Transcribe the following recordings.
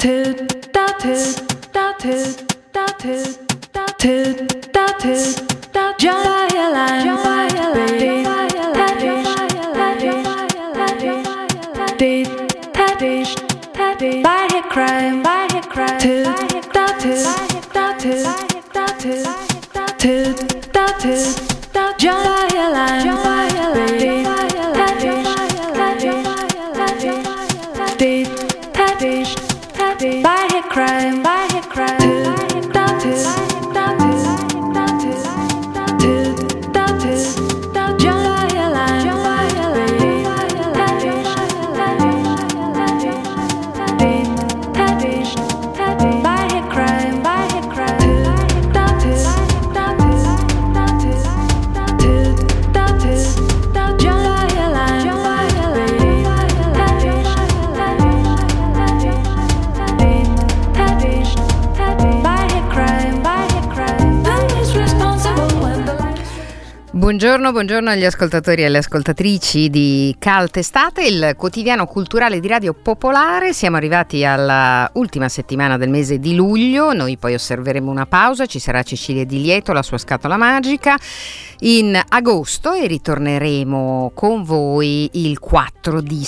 Buongiorno agli ascoltatori e alle ascoltatrici di Cult Estate, il quotidiano culturale di Radio Popolare. Siamo arrivati alla ultima settimana del mese di luglio, noi poi osserveremo una pausa, ci sarà Cecilia Di Lieto, la sua scatola magica, in agosto e ritorneremo con voi il 4 di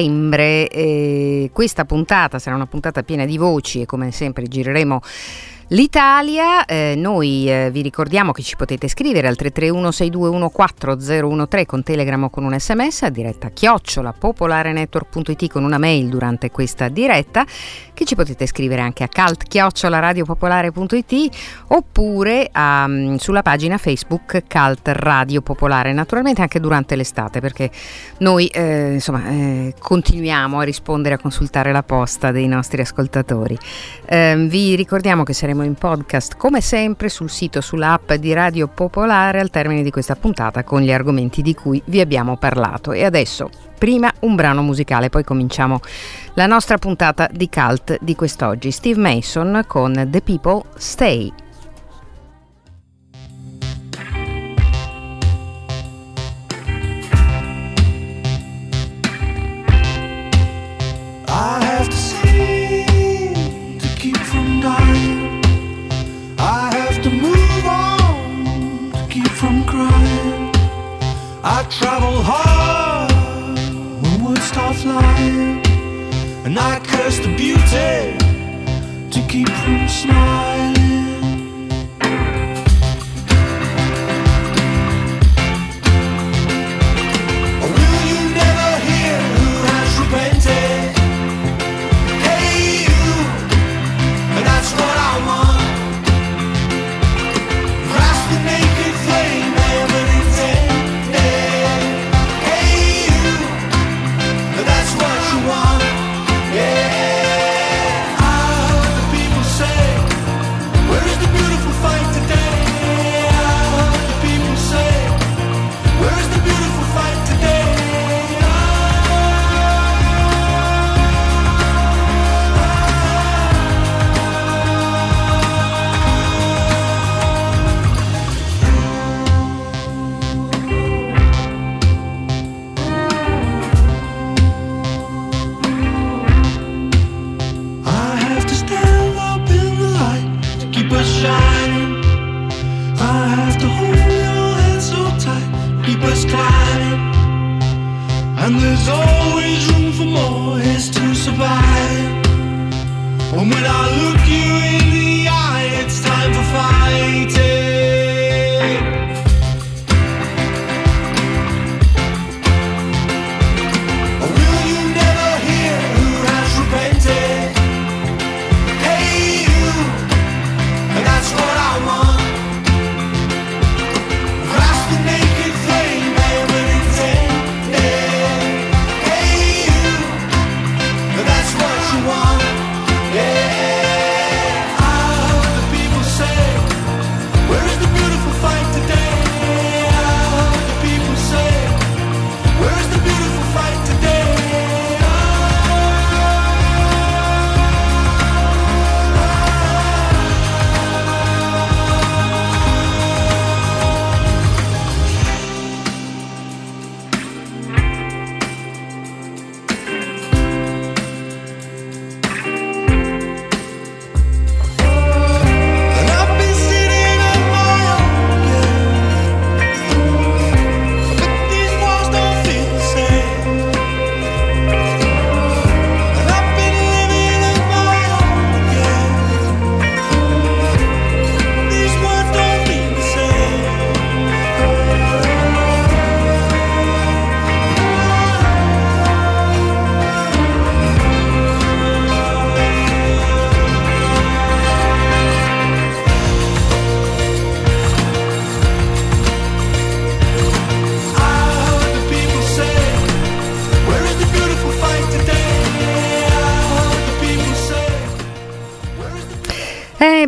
settembre. Questa puntata sarà una puntata piena di voci e come sempre gireremo l'Italia. Noi vi ricordiamo che ci potete scrivere al 331-6214-013 con Telegram o con un SMS, a diretta @popolarenetwork.it con una mail durante questa diretta, che ci potete scrivere anche a cult@radiopopolare.it oppure sulla pagina Facebook Cult Radio Popolare, naturalmente anche durante l'estate, perché noi continuiamo a rispondere, a consultare la posta dei nostri ascoltatori. Vi ricordiamo che saremo in podcast come sempre sul sito, sull'app di Radio Popolare al termine di questa puntata con gli argomenti di cui vi abbiamo parlato. E adesso prima un brano musicale, poi cominciamo la nostra puntata di Cult di quest'oggi. Steve Mason con The People Stay. I have to see to keep from dying. I have to move on to keep from crying. I travel hard when words start flying, and I curse the beauty to keep from smiling. Will you never hear who has repented? Hey you, and that's what I want. Grasp the naked flame, never intended. Hey you, and that's what you want. Yeah, I heard the people say, where is the beautiful fight today? I heard the people say, where is the beautiful fight today? I have to stand up in the light to keep us shining. I have to hold your hand so tight, keep us climbing. And there's always room for more, it's to survive. And when I look you in the eye, it's time for fighting. Will you never hear who has repented? Hey you, and that's what I want. Grasp the naked flame, never intended. Hey you, and that's what you want. Yeah, I heard the people say, where is the beautiful fight today? I heard the people say, where is the beautiful fight today?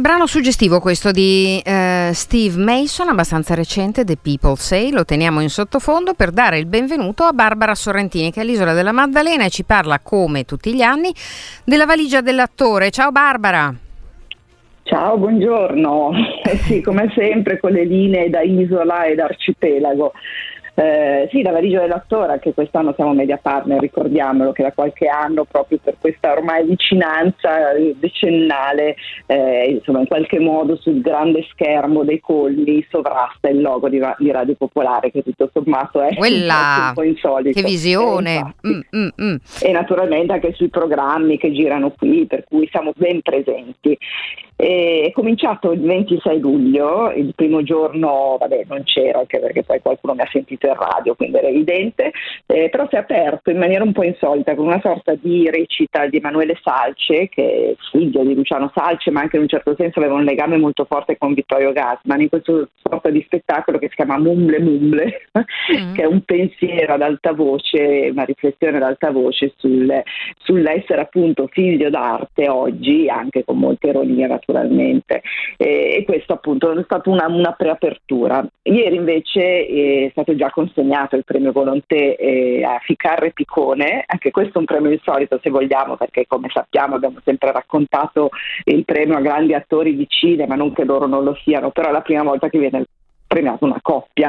Brano suggestivo questo di Steve Mason, abbastanza recente, The People Say. Lo teniamo in sottofondo per dare il benvenuto a Barbara Sorrentini, che è all'Isola della Maddalena e ci parla, come tutti gli anni, della valigia dell'attore. Ciao Barbara. Ciao, buongiorno. Sì, come sempre con le linee da isola e da arcipelago. Sì, la valigia dell'attore, anche quest'anno siamo media partner, ricordiamolo che da qualche anno, proprio per questa ormai vicinanza decennale, insomma, in qualche modo sul grande schermo dei Colli sovrasta il logo di Radio Popolare, che tutto sommato è quella, un po' insolito. Che visione! E naturalmente anche sui programmi che girano qui, per cui siamo ben presenti. È cominciato il 26 luglio, il primo giorno, non c'ero, anche perché poi qualcuno mi ha sentito in radio, quindi era evidente, però si è aperto in maniera un po' insolita con una sorta di recita di Emanuele Salce, che è figlio di Luciano Salce, ma anche in un certo senso aveva un legame molto forte con Vittorio Gassman, in questo sorta di spettacolo che si chiama Mumble Mumble, che è un pensiero ad alta voce, una riflessione ad alta voce sull'essere appunto figlio d'arte oggi, anche con molta ironia naturalmente, e questo appunto è stata una preapertura. Ieri invece è stato già consegnato il premio Volonté a Ficarra e Picone, anche questo è un premio insolito se vogliamo, perché come sappiamo abbiamo sempre raccontato il premio a grandi attori di cinema, non che loro non lo siano, però è la prima volta che viene premiata una coppia.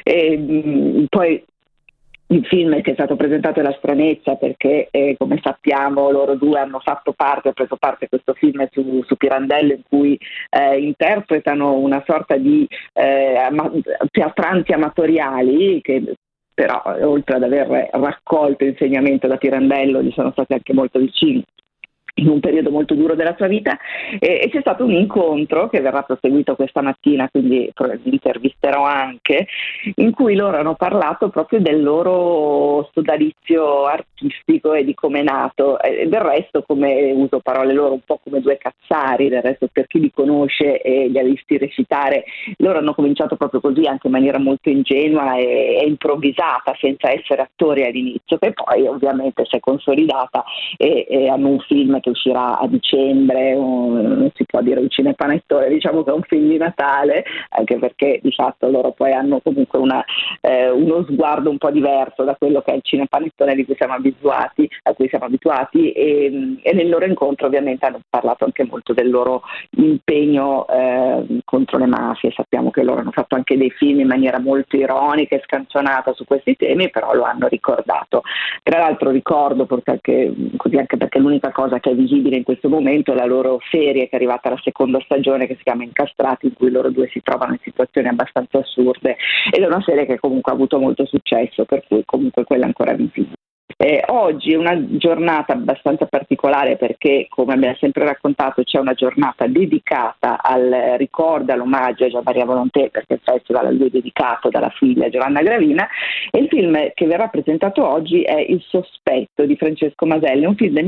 Poi il film che è stato presentato è La stranezza, perché come sappiamo loro due hanno preso parte a questo film su Pirandello, in cui interpretano una sorta di teatranti amatoriali che però, oltre ad aver raccolto insegnamento da Pirandello, gli sono stati anche molto vicini in un periodo molto duro della sua vita, e c'è stato un incontro che verrà proseguito questa mattina, quindi li intervisterò anche, in cui loro hanno parlato proprio del loro sodalizio artistico e di come è nato. Del resto, come uso parole loro, un po' come due cazzari, del resto per chi li conosce e li ha visti recitare, loro hanno cominciato proprio così, anche in maniera molto ingenua e improvvisata, senza essere attori all'inizio, che poi ovviamente si è consolidata e hanno un film che uscirà a dicembre, non si può dire un cinepanettone, diciamo che è un film di Natale, anche perché di fatto loro poi hanno comunque uno sguardo un po' diverso da quello che è il cinepanettone a cui siamo abituati, e nel loro incontro ovviamente hanno parlato anche molto del loro impegno contro le mafie. Sappiamo che loro hanno fatto anche dei film in maniera molto ironica e scanzonata su questi temi, però lo hanno ricordato. Tra l'altro ricordo, anche perché l'unica cosa che è visibile in questo momento è la loro serie, che è arrivata alla seconda stagione, che si chiama Incastrati, in cui loro due si trovano in situazioni abbastanza assurde, ed è una serie che comunque ha avuto molto successo, per cui comunque quella è ancora visibile. Oggi è una giornata abbastanza particolare perché, come abbiamo sempre raccontato, c'è una giornata dedicata al ricordo, all'omaggio a Gian Maria Volonté, perché il festival a lui è dedicato dalla figlia Giovanna Gravina, e il film che verrà presentato oggi è Il sospetto di Francesco Maselli, un film del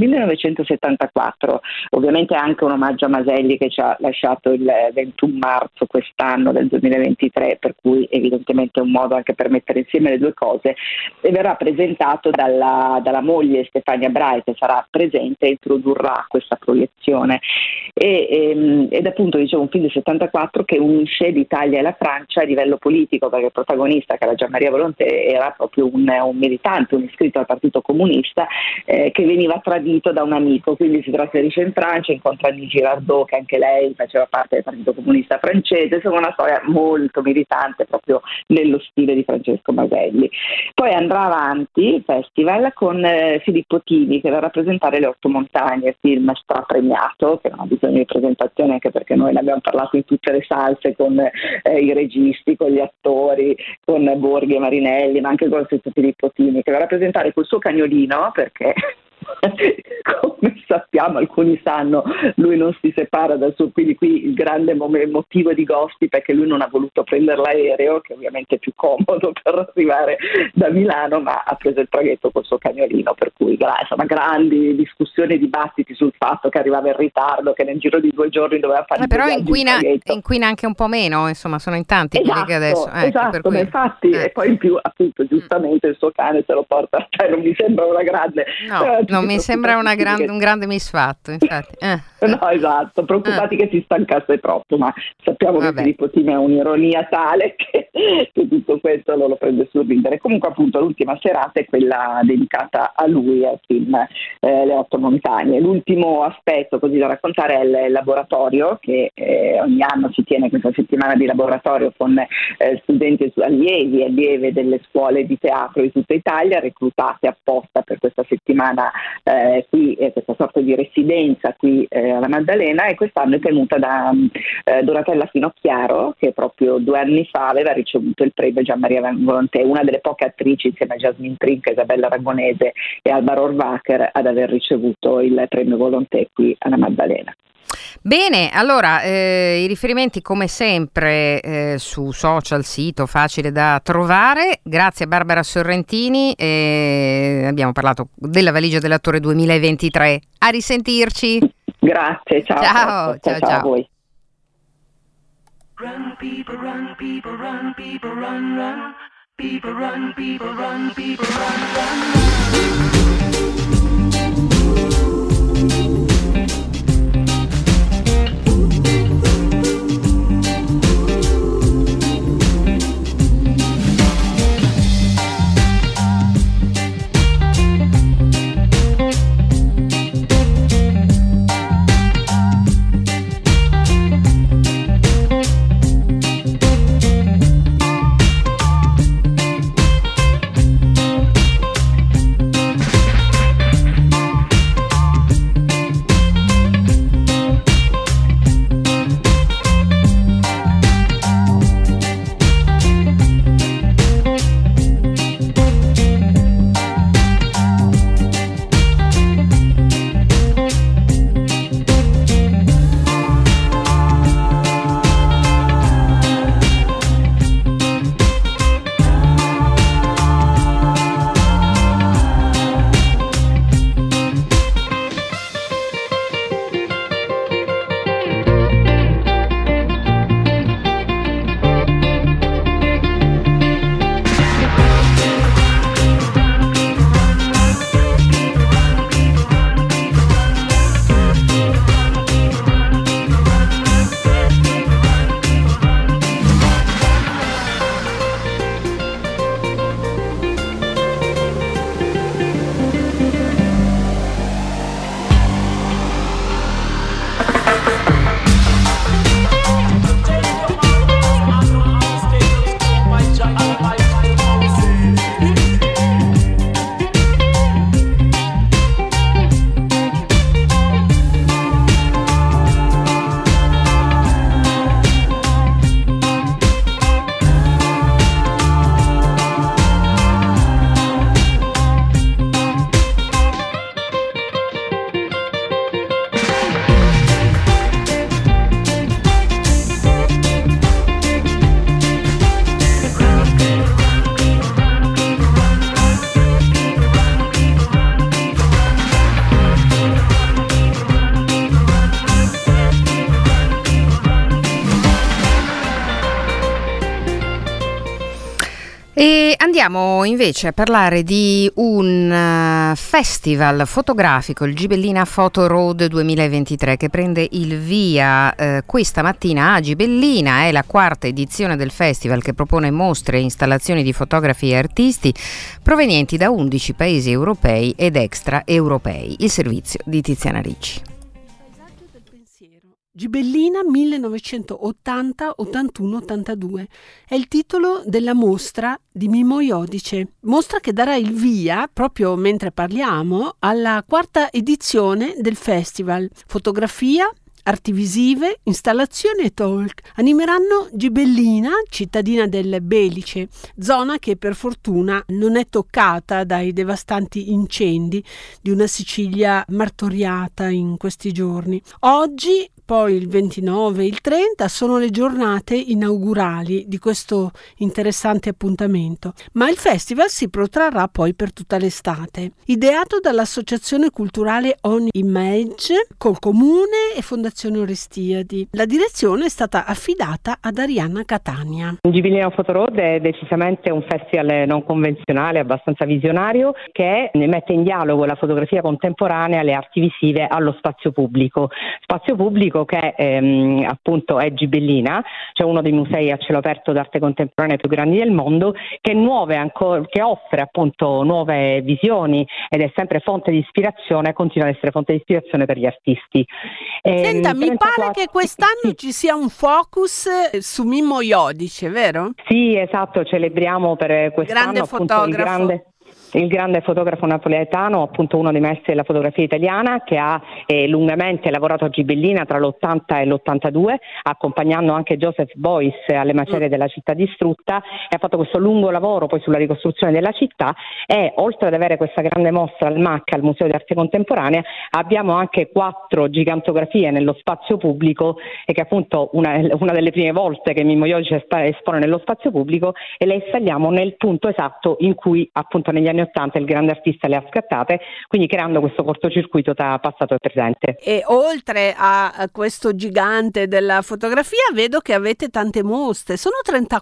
1974, ovviamente anche un omaggio a Maselli, che ci ha lasciato il 21 marzo quest'anno del 2023, per cui evidentemente è un modo anche per mettere insieme le due cose, e verrà presentato dalla moglie Stefania Brai, che sarà presente e introdurrà questa proiezione. Ed appunto, dicevo, un film del 74 che unisce l'Italia e la Francia a livello politico, perché il protagonista, che era Gian Maria Volonté, era proprio un militante, un iscritto al Partito Comunista, che veniva tradito da un amico, quindi si trasferisce in Francia, incontra Annie Girardot, che anche lei faceva parte del Partito Comunista francese, insomma una storia molto militante, proprio nello stile di Francesco Maselli. Poi andrà avanti il festival con Filippo Tini, che va a rappresentare Le Otto Montagne, film strapremiato, che non ha bisogno di presentazione, anche perché noi ne abbiamo parlato in tutte le salse con i registi, con gli attori, con Borghi e Marinelli, ma anche con lo stesso Filippo Tini, che va a rappresentare col suo cagnolino, perché come sappiamo, alcuni sanno, lui non si separa dal suo, quindi qui il grande motivo di gossip è che lui non ha voluto prendere l'aereo, che ovviamente è più comodo per arrivare da Milano, ma ha preso il traghetto col suo cagnolino, per cui insomma grandi discussioni e dibattiti sul fatto che arrivava in ritardo, che nel giro di 2 giorni doveva fare però inquina anche un po' meno, insomma sono in tanti, esatto, che adesso esatto, ma infatti e poi in più appunto giustamente il suo cane se lo porta, non mi sembra una grande non mi sembra un grande misfatto, infatti. No, esatto, preoccupati che si stancasse troppo, ma sappiamo che Filippo Timi ha un'ironia tale che tutto questo lo prende sul ridere. Comunque appunto l'ultima serata è quella dedicata a lui, al film Le 8 montagne. L'ultimo aspetto così da raccontare è il laboratorio che ogni anno si tiene questa settimana di laboratorio con studenti allievi e allieve delle scuole di teatro di tutta Italia, reclutate apposta per questa settimana qui, questa sorta di residenza qui alla Maddalena, e quest'anno è tenuta da Donatella Finocchiaro, che proprio 2 anni fa aveva ricevuto il premio Gian Maria Volonté, una delle poche attrici insieme a Jasmine Trinca, Isabella Ragonese e Alba Rohrwacher ad aver ricevuto il premio Volonté qui alla Maddalena. Bene, allora i riferimenti come sempre su social, sito facile da trovare. Grazie a Barbara Sorrentini, abbiamo parlato della valigia dell'attore 2023. A risentirci. Grazie, ciao. Ciao a voi. Run, people, run, people, run, people, run, run. People, run, people, run, people, run, run. E andiamo invece a parlare di un festival fotografico, il Gibellina Photo Road 2023, che prende il via questa mattina a Gibellina. È la 4ª edizione del festival, che propone mostre e installazioni di fotografi e artisti provenienti da 11 paesi europei ed extraeuropei. Il servizio di Tiziana Ricci. Gibellina 1980-81-82 è il titolo della mostra di Mimmo Iodice, mostra che darà il via, proprio mentre parliamo, alla 4ª edizione del festival. Fotografia, arti visive, installazioni e talk animeranno Gibellina, cittadina del Belice, zona che per fortuna non è toccata dai devastanti incendi di una Sicilia martoriata in questi giorni. Oggi poi il 29 e il 30 sono le giornate inaugurali di questo interessante appuntamento, ma il festival si protrarrà poi per tutta l'estate. Ideato dall'Associazione Culturale On Image col Comune e Fondazione Orestiadi. La direzione è stata affidata ad Arianna Catania. Gibellina Photo Road è decisamente un festival non convenzionale, abbastanza visionario, che mette in dialogo la fotografia contemporanea, le arti visive allo spazio pubblico che appunto è Gibellina, cioè uno dei musei a cielo aperto d'arte contemporanea più grandi del mondo, che offre appunto nuove visioni ed è sempre fonte di ispirazione, continua ad essere fonte di ispirazione per gli artisti. Senta, mi pare che quest'anno ci sia un focus su Mimmo Iodice, vero? Sì, esatto, celebriamo per quest'anno grande appunto fotografo. il grande fotografo napoletano, appunto uno dei maestri della fotografia italiana, che ha lungamente lavorato a Gibellina tra l'80 e l'82, accompagnando anche Joseph Beuys alle macerie della città distrutta, e ha fatto questo lungo lavoro poi sulla ricostruzione della città. E oltre ad avere questa grande mostra al MAC, al Museo di Arte Contemporanea, abbiamo anche 4 gigantografie nello spazio pubblico, e che appunto una delle prime volte che Mimmo Iodice espone nello spazio pubblico, e le installiamo nel punto esatto in cui appunto negli anni 80 il grande artista le ha scattate, quindi creando questo cortocircuito tra passato e presente. E oltre a questo gigante della fotografia, vedo che avete tante mostre, sono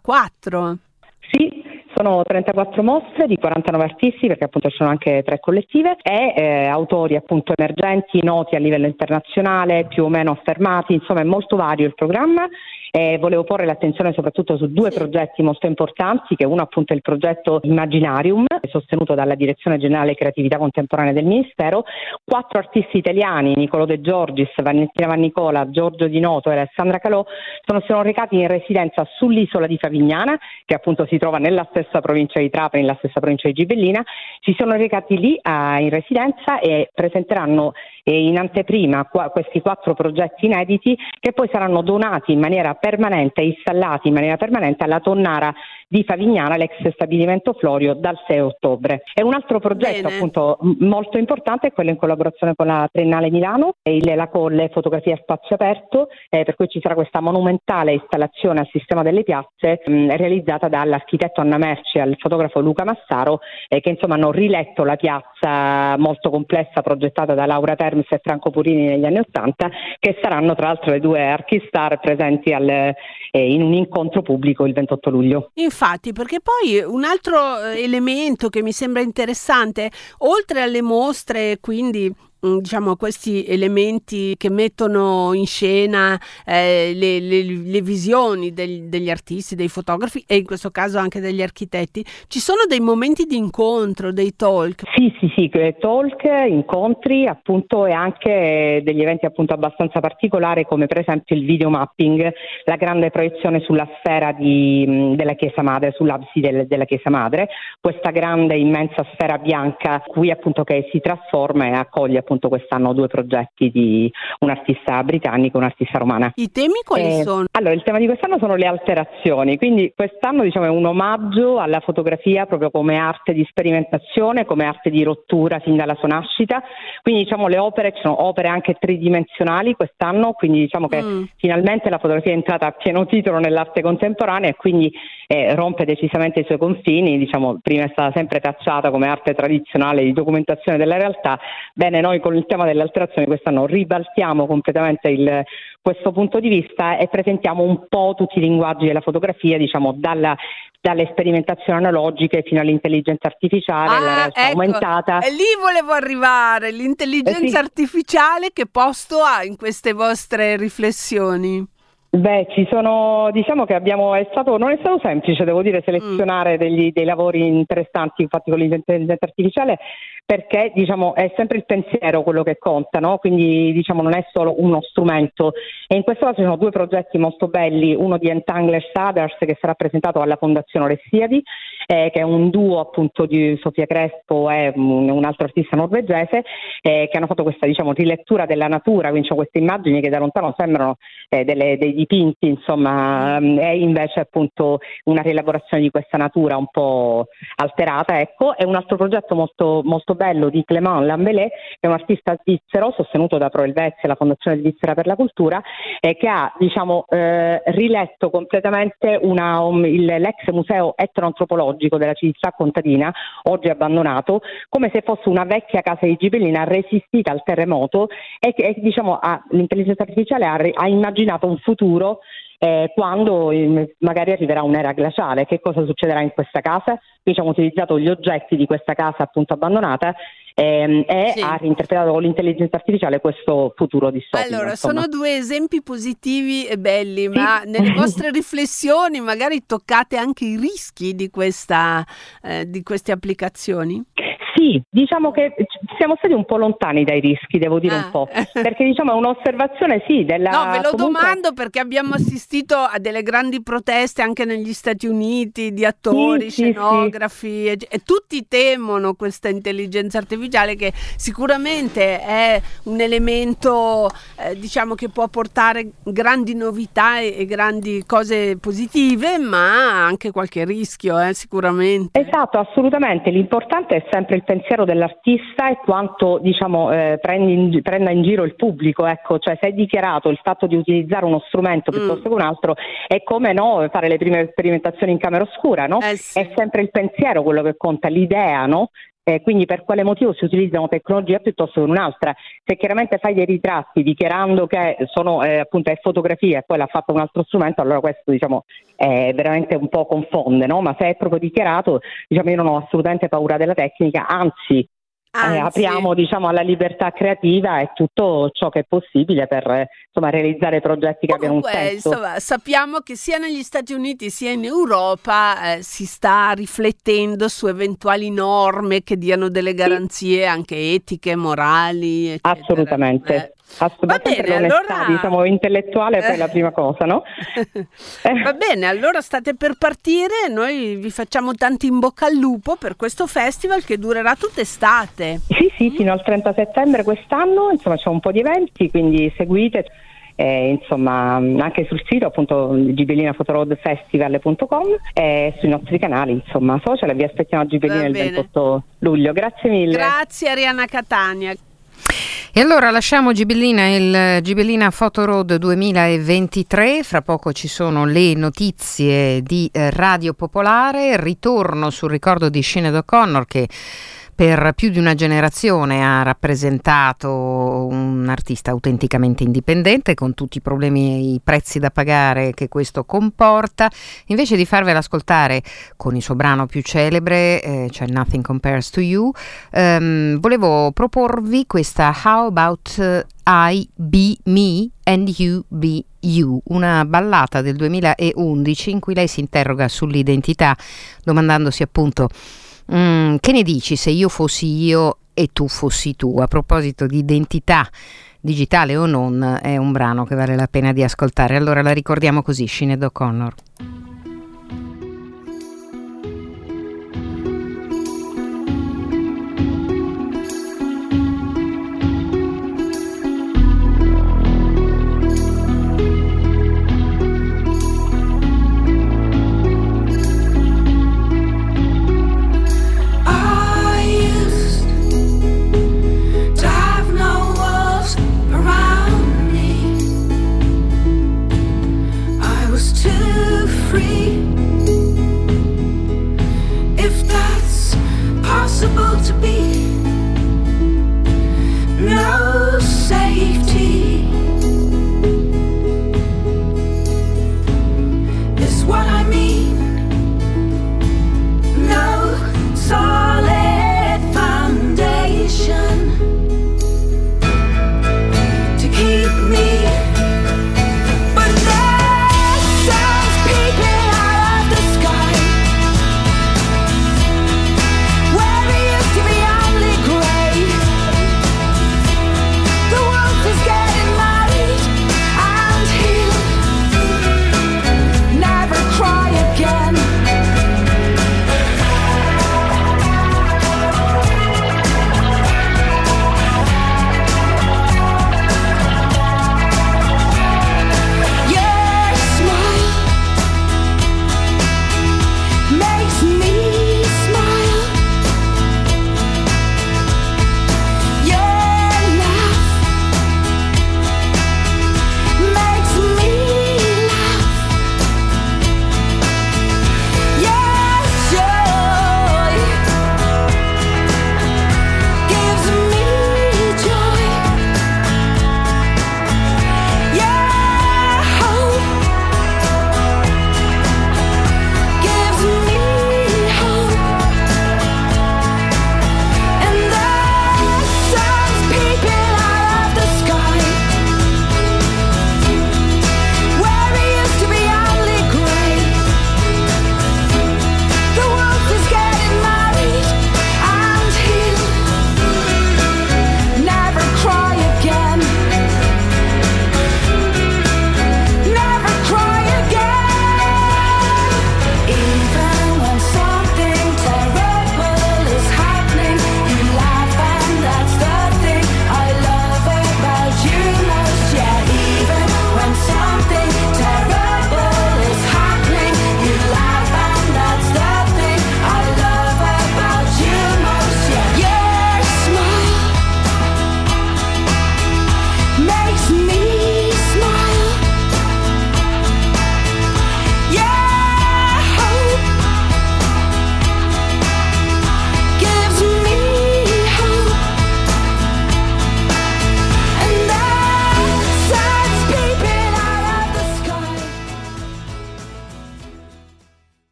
34. Sì, sono 34 mostre di 49 artisti, perché appunto ci sono anche 3 collettive, e autori appunto emergenti, noti a livello internazionale, più o meno affermati, insomma è molto vario il programma. Volevo porre l'attenzione soprattutto su 2 progetti molto importanti, che uno appunto è il progetto Imaginarium, sostenuto dalla Direzione Generale Creatività Contemporanea del Ministero. 4 artisti italiani, Nicolò De Giorgis, Valentina Vannicola, Giorgio Di Noto e Alessandra Calò, sono recati in residenza sull'isola di Favignana, che appunto si trova nella stessa provincia di Trapani, nella stessa provincia di Gibellina. Si sono recati lì in residenza e presenteranno in anteprima questi 4 progetti inediti, che poi saranno donati in maniera permanente, installati in maniera permanente alla Tonnara di Favignana, l'ex stabilimento Florio, dal 6 ottobre. E un altro progetto appunto molto importante è quello in collaborazione con la Triennale Milano, la Colle Fotografia a Spazio Aperto, per cui ci sarà questa monumentale installazione al sistema delle piazze realizzata dall'architetto Anna Merci e al fotografo Luca Massaro, che insomma hanno riletto la piazza molto complessa progettata da Laura Termes e Franco Purini negli anni 80, che saranno tra l'altro le 2 archistar presenti in un incontro pubblico il 28 luglio. Infatti, perché poi un altro elemento che mi sembra interessante, oltre alle mostre, quindi diciamo questi elementi che mettono in scena le visioni degli artisti, dei fotografi e in questo caso anche degli architetti, ci sono dei momenti di incontro, dei talk. Sì, talk, incontri appunto, e anche degli eventi appunto abbastanza particolari, come per esempio il video mapping, la grande proiezione sulla sfera della Chiesa Madre, sull'abside della Chiesa Madre, questa grande immensa sfera bianca qui appunto che si trasforma e accoglie appunto quest'anno 2 progetti di un artista britannico e un'artista romana. I temi quali sono? Allora, il tema di quest'anno sono le alterazioni, quindi quest'anno diciamo è un omaggio alla fotografia proprio come arte di sperimentazione, come arte di rottura fin dalla sua nascita. Quindi diciamo le opere, ci sono opere anche tridimensionali quest'anno, quindi diciamo che finalmente la fotografia è entrata a pieno titolo nell'arte contemporanea, e quindi rompe decisamente i suoi confini. Diciamo prima è stata sempre tacciata come arte tradizionale di documentazione della realtà. Bene, noi con il tema delle alterazioni quest'anno ribaltiamo completamente questo punto di vista e presentiamo un po' tutti i linguaggi della fotografia, diciamo dalle sperimentazioni analogiche fino all'intelligenza artificiale, alla realtà aumentata. E lì volevo arrivare, l'intelligenza artificiale che posto ha in queste vostre riflessioni? Beh, diciamo che non è stato semplice, devo dire, selezionare dei lavori interessanti fatti con l'intelligenza artificiale, perché diciamo è sempre il pensiero quello che conta, no? Quindi diciamo non è solo uno strumento. E in questo caso ci sono 2 progetti molto belli, uno di Entanglers Others, che sarà presentato alla Fondazione Orestiadi, che è un duo appunto di Sofia Crespo e un altro artista norvegese, che hanno fatto questa diciamo rilettura della natura, quindi queste immagini che da lontano sembrano dei dipinti, insomma, è invece appunto una rielaborazione di questa natura un po' alterata, ecco. È un altro progetto molto, molto bello di Clément Lambelé, che è un artista svizzero sostenuto da Pro Helvetia, la Fondazione Svizzera per la Cultura, che ha, diciamo, riletto completamente l'ex museo etnoantropologico della civiltà contadina, oggi abbandonato, come se fosse una vecchia casa di Ghibellina resistita al terremoto e diciamo l'intelligenza artificiale ha immaginato un futuro quando magari arriverà un'era glaciale. Che cosa succederà in questa casa? Abbiamo utilizzato gli oggetti di questa casa appunto abbandonata e sì, ha reinterpretato con l'intelligenza artificiale questo futro distopico. Allora, insomma. sono due esempi positivi e belli, ma nelle vostre riflessioni magari toccate anche i rischi di queste applicazioni? Sì, diciamo che siamo stati un po' lontani dai rischi, devo dire un po', perché diciamo è un'osservazione della... No, ve lo comunque... domando perché abbiamo assistito a delle grandi proteste anche negli Stati Uniti di attori, scenografi, e tutti temono questa intelligenza artificiale, che sicuramente è un elemento diciamo che può portare grandi novità e grandi cose positive, ma anche qualche rischio sicuramente. Esatto, assolutamente. L'importante è sempre il pensiero dell'artista e quanto diciamo prenda in giro il pubblico, ecco. Cioè, se è dichiarato il fatto di utilizzare uno strumento piuttosto che un altro, è come fare le prime sperimentazioni in camera oscura, no? Sì. È sempre il pensiero quello che conta, l'idea, no? Quindi per quale motivo si utilizzano una tecnologia piuttosto che un'altra? Se chiaramente fai dei ritratti dichiarando che sono appunto è fotografia e poi l'ha fatto un altro strumento, allora questo diciamo veramente un po' confonde, no? Ma se è proprio dichiarato, diciamo, io non ho assolutamente paura della tecnica, anzi apriamo diciamo alla libertà creativa e tutto ciò che è possibile per insomma realizzare progetti che abbiano un senso. Insomma, sappiamo che sia negli Stati Uniti sia in Europa si sta riflettendo su eventuali norme che diano delle garanzie anche etiche, morali, eccetera. Assolutamente. Va bene, allora diciamo intellettuale poi la prima cosa, no? Va bene, allora state per partire, noi vi facciamo tanti in bocca al lupo per questo festival che durerà tutta estate. Sì, fino al 30 settembre quest'anno, insomma c'è un po' di eventi, quindi seguite. Insomma anche sul sito appunto ghibellinaphotoroadfestival.com e sui nostri canali insomma social, vi aspettiamo a Ghibellina il 28 luglio. Grazie mille. Grazie Arianna Catania. E allora lasciamo Ghibellina, il Ghibellina Photo Road 2023, fra poco ci sono le notizie di Radio Popolare, ritorno sul ricordo di Sinéad O'Connor che per più di una generazione ha rappresentato un artista autenticamente indipendente con tutti i problemi e i prezzi da pagare che questo comporta. Invece di farvela ascoltare con il suo brano più celebre, cioè Nothing Compares to You, volevo proporvi questa How About I Be Me and You Be You, una ballata del 2011 in cui lei si interroga sull'identità domandandosi appunto che ne dici se io fossi io e tu fossi tu. A proposito di identità digitale o non, è un brano che vale la pena di ascoltare. Allora la ricordiamo così, Sinéad O'Connor. Too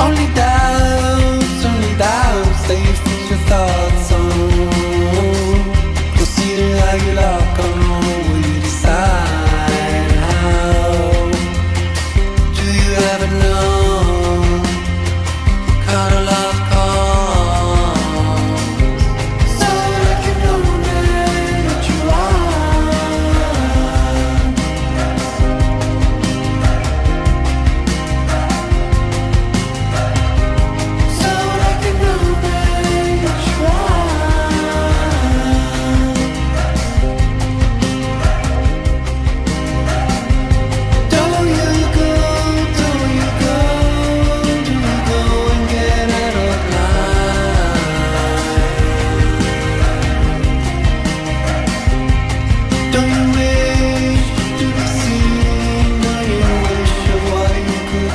only doubts that you fix your thoughts on. Proceeding like you lock on, will you decide how? Do you ever know what kind of love comes? So I can know that you so I can know that you do you go and get out of line? Do you wish to be seen? Do you wish of what you could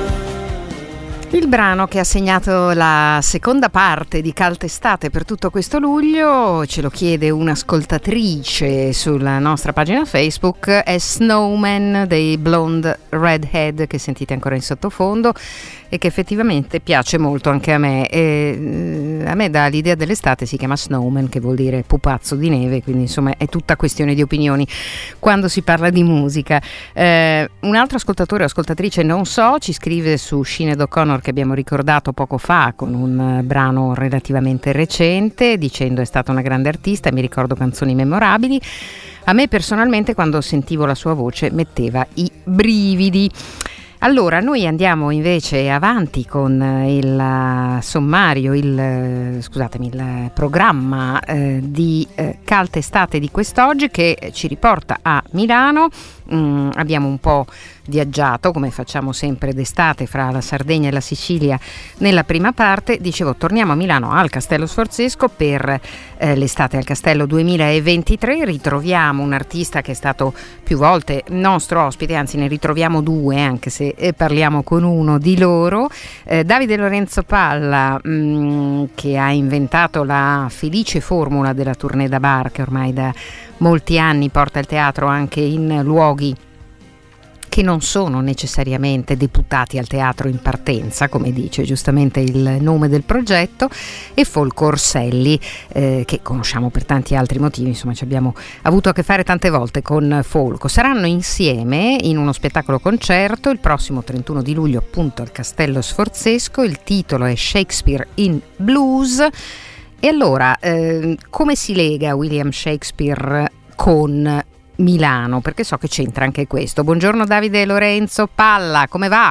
find? Il brano che ha segnato la seconda parte di Caltestate per tutto questo luglio, ce lo chiede un'ascoltatrice sulla nostra pagina Facebook, è Snowman dei Blonde Redhead, che sentite ancora in sottofondo e che effettivamente piace molto anche a me. A me dà l'idea dell'estate, si chiama Snowman, che vuol dire pupazzo di neve, quindi insomma è tutta questione di opinioni quando si parla di musica. Un altro ascoltatore o ascoltatrice, non so, ci scrive su Sinead O'Connor, che abbiamo ricordato poco fa con un brano relativamente recente, dicendo è stata una grande artista e mi ricordo canzoni memorabili. A me personalmente quando sentivo la sua voce metteva i brividi. Allora, noi andiamo invece avanti con il sommario, il programma di Caltestate di quest'oggi, che ci riporta a Milano. Abbiamo un po' viaggiato, come facciamo sempre d'estate, fra la Sardegna e la Sicilia nella prima parte. Dicevo, torniamo a Milano al Castello Sforzesco per l'estate al Castello 2023. Ritroviamo un artista che è stato più volte nostro ospite, anzi ne ritroviamo due, anche se parliamo con uno di loro, Davide Lorenzo Palla, che ha inventato la felice formula della tournée da bar, che ormai da molti anni porta il teatro anche in luoghi che non sono necessariamente deputati al teatro in partenza, come dice giustamente il nome del progetto, e Folco Orselli, che conosciamo per tanti altri motivi, insomma ci abbiamo avuto a che fare tante volte con Folco. Saranno insieme in uno spettacolo concerto il prossimo 31 di luglio appunto al Castello Sforzesco. Il titolo è Shakespeare in Blues. E allora, come si lega William Shakespeare con Milano? Perché so che c'entra anche questo. Buongiorno Davide Lorenzo Palla, come va?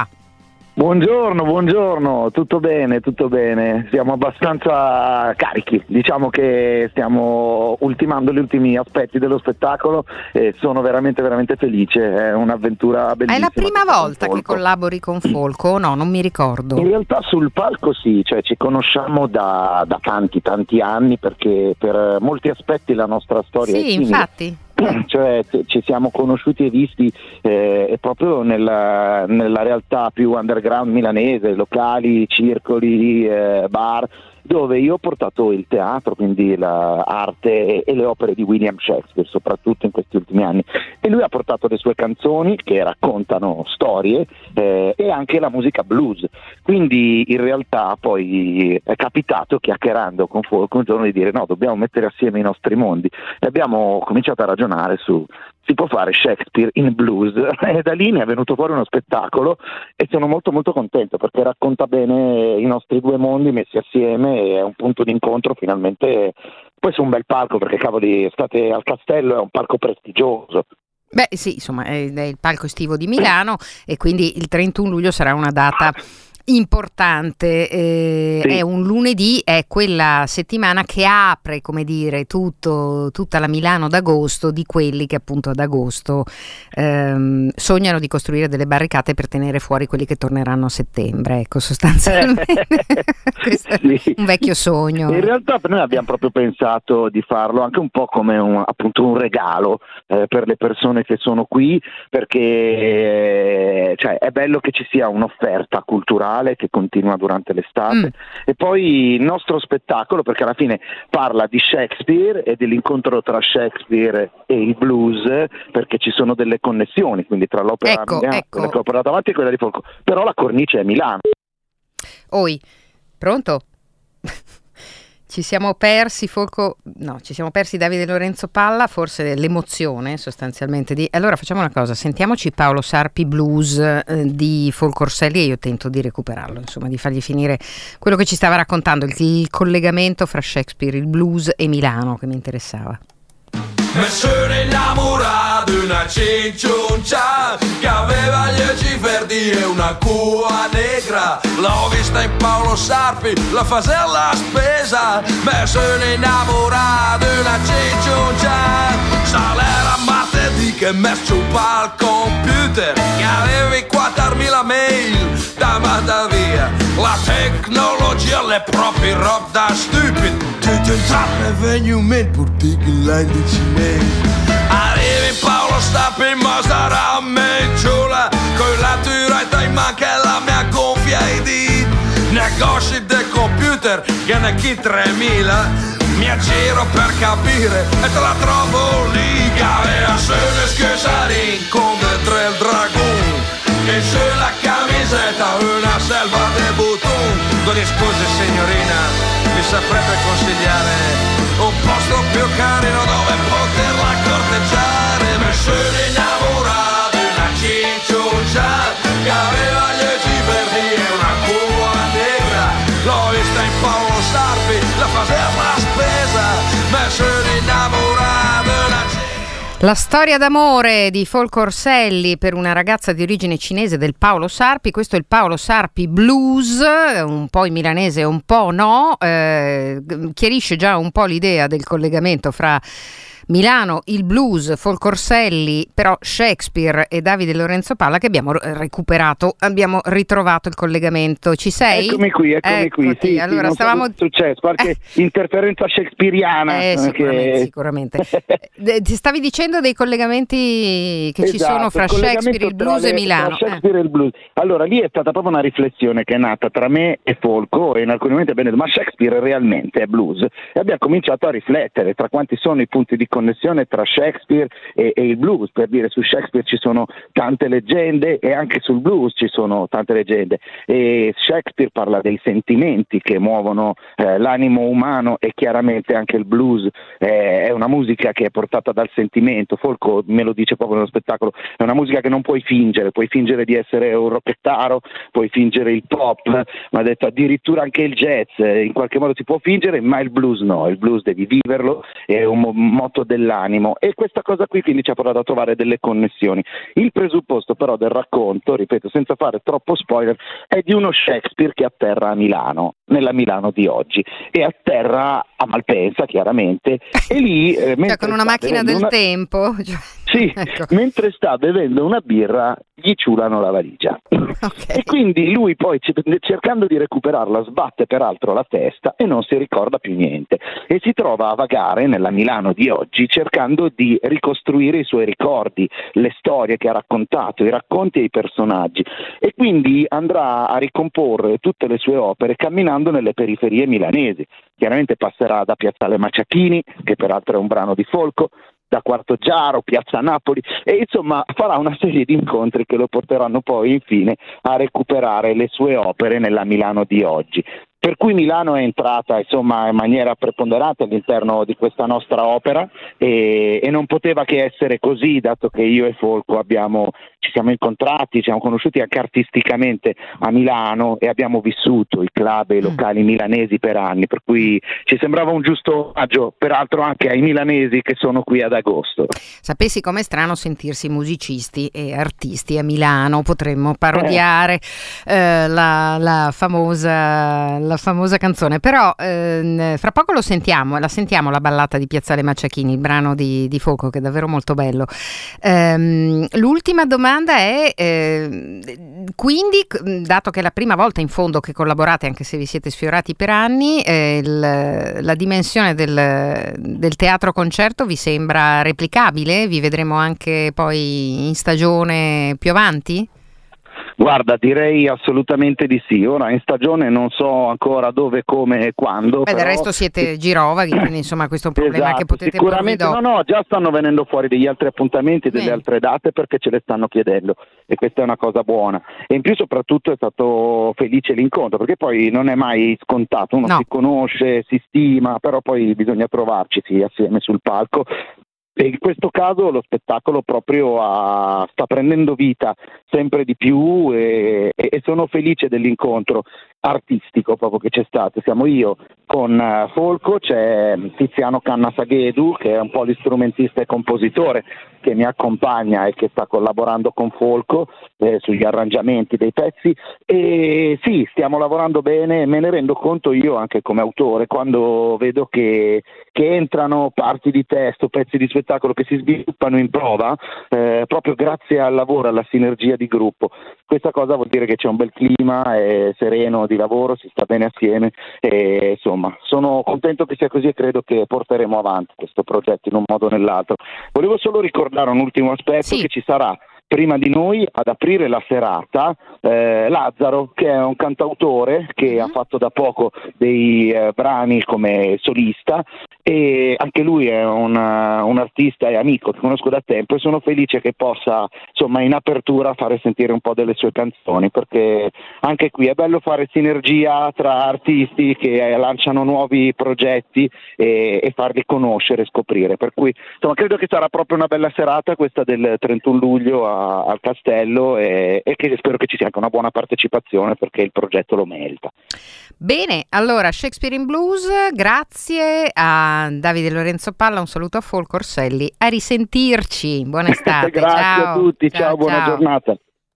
Buongiorno, tutto bene, siamo abbastanza carichi, diciamo che stiamo ultimando gli ultimi aspetti dello spettacolo e sono veramente felice, è un'avventura bellissima. È la prima volta che collabori con Folco o no? Non mi ricordo. In realtà sul palco sì, cioè ci conosciamo da tanti anni, perché per molti aspetti la nostra storia è simile. Infatti. Cioè ci siamo conosciuti e visti proprio nella realtà più underground milanese, locali, circoli, bar, dove io ho portato il teatro, quindi l'arte e le opere di William Shakespeare, soprattutto in questi ultimi anni, e lui ha portato le sue canzoni che raccontano storie e anche la musica blues. Quindi in realtà poi è capitato, chiacchierando con Folco un giorno, di dire no, dobbiamo mettere assieme i nostri mondi, e abbiamo cominciato a ragionare su si può fare Shakespeare in blues, e da lì ne è venuto fuori uno spettacolo e sono molto contento, perché racconta bene i nostri due mondi messi assieme e è un punto d'incontro finalmente. Poi su un bel palco, perché cavoli, state al Castello, è un palco prestigioso. Beh sì, insomma è il palco estivo di Milano e quindi il 31 luglio sarà una data importante, sì. È un lunedì, è quella settimana che apre, come dire, tutta la Milano d'agosto, di quelli che appunto ad agosto sognano di costruire delle barricate per tenere fuori quelli che torneranno a settembre, ecco, sostanzialmente. Questo è un vecchio sogno. In realtà noi abbiamo proprio pensato di farlo anche un po' come appunto un regalo per le persone che sono qui, perché cioè, è bello che ci sia un'offerta culturale che continua durante l'estate e poi il nostro spettacolo, perché alla fine parla di Shakespeare e dell'incontro tra Shakespeare e il blues, perché ci sono delle connessioni, quindi tra l'opera quella che ho portato avanti e quella di Folco, però la cornice è Milano. Oi, pronto? Ci siamo persi ci siamo persi Davide Lorenzo Palla, forse l'emozione sostanzialmente allora facciamo una cosa, sentiamoci Paolo Sarpi Blues di Folco Orselli e io tento di recuperarlo, insomma di fargli finire quello che ci stava raccontando, il collegamento fra Shakespeare, il blues e Milano che mi interessava. Mi sono innamorato di una cinciuncia che aveva gli occhi verdi e una cua negra. L'ho vista in Paolo Sarpi, la faceva la spesa. Mi sono innamorato di una cinciuncia. Salera martedì che mi sciupa al computer, che avevi 4.000 mail da mandare via. La tecnologia è proprio roba da stupid. Tutto entrato e venne un mente portico in line di cinese. Arrivi Paolo Sarpi, ma sarà mecciola, con la turetta in manca e la mia gonfia ai diti. Negozi del computer, che ne chi 3.000. Mi aggiro per capire e te la trovo lì. Che aveva solo scusare con dentro il dragon e sulla camisetta una selva de bouton. Con scusi signorina, mi saprebbe consigliare un posto più carino dove poterla corteggiare. Mi sono innamorato di una cinciuccia che aveva gli occhi verdi e una cua negra. L'ho vista in Paolo Sarpi, la faceva la spesa. Mi sono innamorato di una cinciuccia. La storia d'amore di Folco Orselli per una ragazza di origine cinese del Paolo Sarpi. Questo è il Paolo Sarpi Blues, un po' in milanese un po' no, chiarisce già un po' l'idea del collegamento fra Milano, il blues, Folco Orselli, però Shakespeare e Davide Lorenzo Palla, che abbiamo recuperato, abbiamo ritrovato il collegamento. Ci sei? Eccomi qui. Sì, allora sì, stavamo... so successo, qualche interferenza shakespeariana. Sicuramente. Ti stavi dicendo dei collegamenti che ci sono fra Shakespeare, il blues e Milano. Shakespeare e il blues. Allora, lì è stata proprio una riflessione che è nata tra me e Folco, e in alcuni momenti abbiamo detto, ma Shakespeare realmente è blues? E abbiamo cominciato a riflettere tra quanti sono i punti di connessione tra Shakespeare e il blues. Per dire, su Shakespeare ci sono tante leggende e anche sul blues ci sono tante leggende, e Shakespeare parla dei sentimenti che muovono l'animo umano, e chiaramente anche il blues è una musica che è portata dal sentimento. Folco me lo dice proprio nello spettacolo, è una musica che non puoi fingere di essere un rockettaro, puoi fingere il pop, ma ha detto addirittura anche il jazz in qualche modo si può fingere, ma il blues no, il blues devi viverlo, è un motto dell'animo, e questa cosa qui quindi ci ha portato a trovare delle connessioni. Il presupposto però del racconto, ripeto senza fare troppo spoiler, è di uno Shakespeare che atterra a Milano, nella Milano di oggi, e atterra a Malpensa chiaramente, e lì con una macchina del tempo, sì, ecco. Mentre sta bevendo una birra gli ciulano la valigia, okay. E quindi lui poi cercando di recuperarla sbatte peraltro la testa e non si ricorda più niente, e si trova a vagare nella Milano di oggi cercando di ricostruire i suoi ricordi, le storie che ha raccontato, i racconti e i personaggi, e quindi andrà a ricomporre tutte le sue opere camminando nelle periferie milanesi. Chiaramente passerà da Piazzale Maciachini, che peraltro è un brano di Folco, da Quarto Giaro, Piazza Napoli, e insomma farà una serie di incontri che lo porteranno poi infine a recuperare le sue opere nella Milano di oggi. Per cui Milano è entrata insomma in maniera preponderante all'interno di questa nostra opera, e non poteva che essere così, dato che io e Folco ci siamo incontrati, ci siamo conosciuti anche artisticamente a Milano e abbiamo vissuto i club e i locali milanesi per anni, per cui ci sembrava un giusto omaggio peraltro anche ai milanesi che sono qui ad agosto. Sapessi com'è strano sentirsi musicisti e artisti a Milano, potremmo parodiare la famosa canzone, però fra poco la sentiamo la ballata di Piazzale Maciachini, il brano di Folco, che è davvero molto bello. L'ultima domanda è quindi, dato che è la prima volta in fondo che collaborate, anche se vi siete sfiorati per anni, la dimensione del teatro concerto vi sembra replicabile? Vi vedremo anche poi in stagione più avanti? Guarda, direi assolutamente di sì. Ora in stagione non so ancora dove, come e quando. Del resto siete girovaghi, quindi insomma questo è un problema esatto, che potete sicuramente porvi dopo. no, già stanno venendo fuori degli altri appuntamenti, delle altre date perché ce le stanno chiedendo e questa è una cosa buona. E in più soprattutto è stato felice l'incontro, perché poi non è mai scontato, uno si conosce, si stima, però poi bisogna trovarci assieme sul palco. E in questo caso lo spettacolo proprio sta prendendo vita sempre di più e sono felice dell'incontro artistico proprio che c'è stato. Siamo io con Folco, c'è Tiziano Cannasaghedu che è un po' l'istrumentista e compositore che mi accompagna e che sta collaborando con Folco sugli arrangiamenti dei pezzi e sì, stiamo lavorando bene. Me ne rendo conto io anche come autore quando vedo che entrano parti di testo, pezzi di spettacolo che si sviluppano in prova proprio grazie al lavoro, alla sinergia di gruppo. Questa cosa vuol dire che c'è un bel clima sereno di lavoro, si sta bene assieme e insomma sono contento che sia così e credo che porteremo avanti questo progetto in un modo o nell'altro. Volevo solo ricordare un ultimo aspetto, che ci sarà prima di noi ad aprire la serata Lazzaro, che è un cantautore che ha fatto da poco dei brani come solista e anche lui è un artista e amico che conosco da tempo e sono felice che possa insomma in apertura fare sentire un po' delle sue canzoni, perché anche qui è bello fare sinergia tra artisti che lanciano nuovi progetti e farli conoscere e scoprire, per cui insomma credo che sarà proprio una bella serata questa del 31 luglio al Castello e che spero che ci sia anche una buona partecipazione perché il progetto lo merita. Bene, allora Shakespeare in Blues, grazie a Davide Lorenzo Palla, un saluto a Folco Orselli, a risentirci, buona estate. Grazie ciao. a tutti, ciao, buona giornata.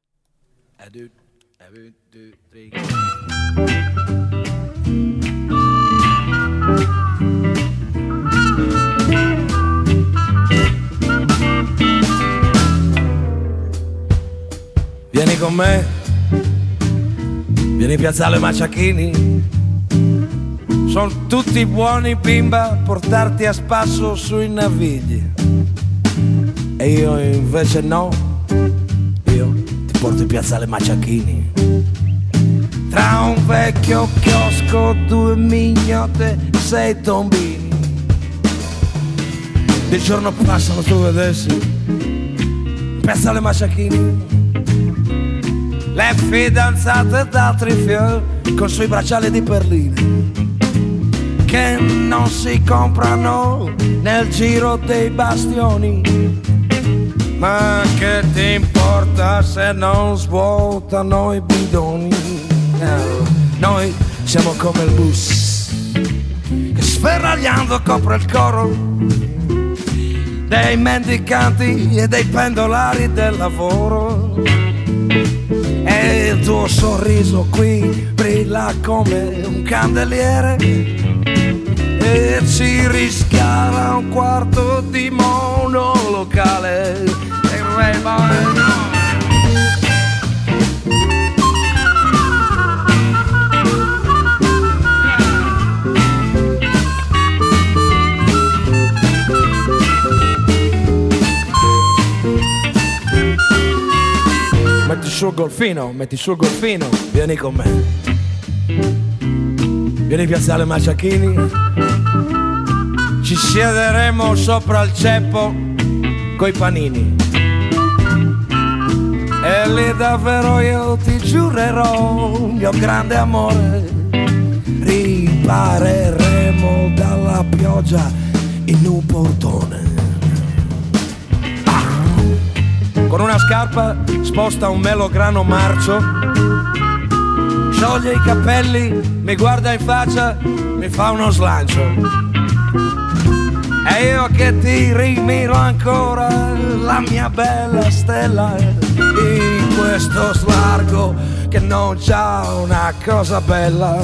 Vieni con me, vieni in piazzale Maciachini, sono tutti buoni bimba a portarti a spasso sui Navigli. E io invece no, io ti porto in piazzale Maciachini. Tra un vecchio chiosco, 2 mignotte, 6 tombini. Di giorno passano, tu vedessi, piazzale Maciachini. Le fidanzate d'altri fiori con sui bracciali di perline che non si comprano nel giro dei bastioni. Ma che ti importa se non svuotano i bidoni? Noi siamo come il bus che sferragliando copre il coro dei mendicanti e dei pendolari del lavoro. E il tuo sorriso qui brilla come un candeliere e ci rischiara un quarto di monolocale. Metti sul golfino, vieni con me. Vieni in piazzale Maciachini, ci siederemo sopra il ceppo coi panini. E lì davvero io ti giurerò, mio grande amore, ripareremo dalla pioggia in un portone. Con una scarpa sposta un melograno marcio, scioglie i capelli, mi guarda in faccia, mi fa uno slancio. E io che ti rimiro ancora, la mia bella stella, in questo slargo che non c'ha una cosa bella.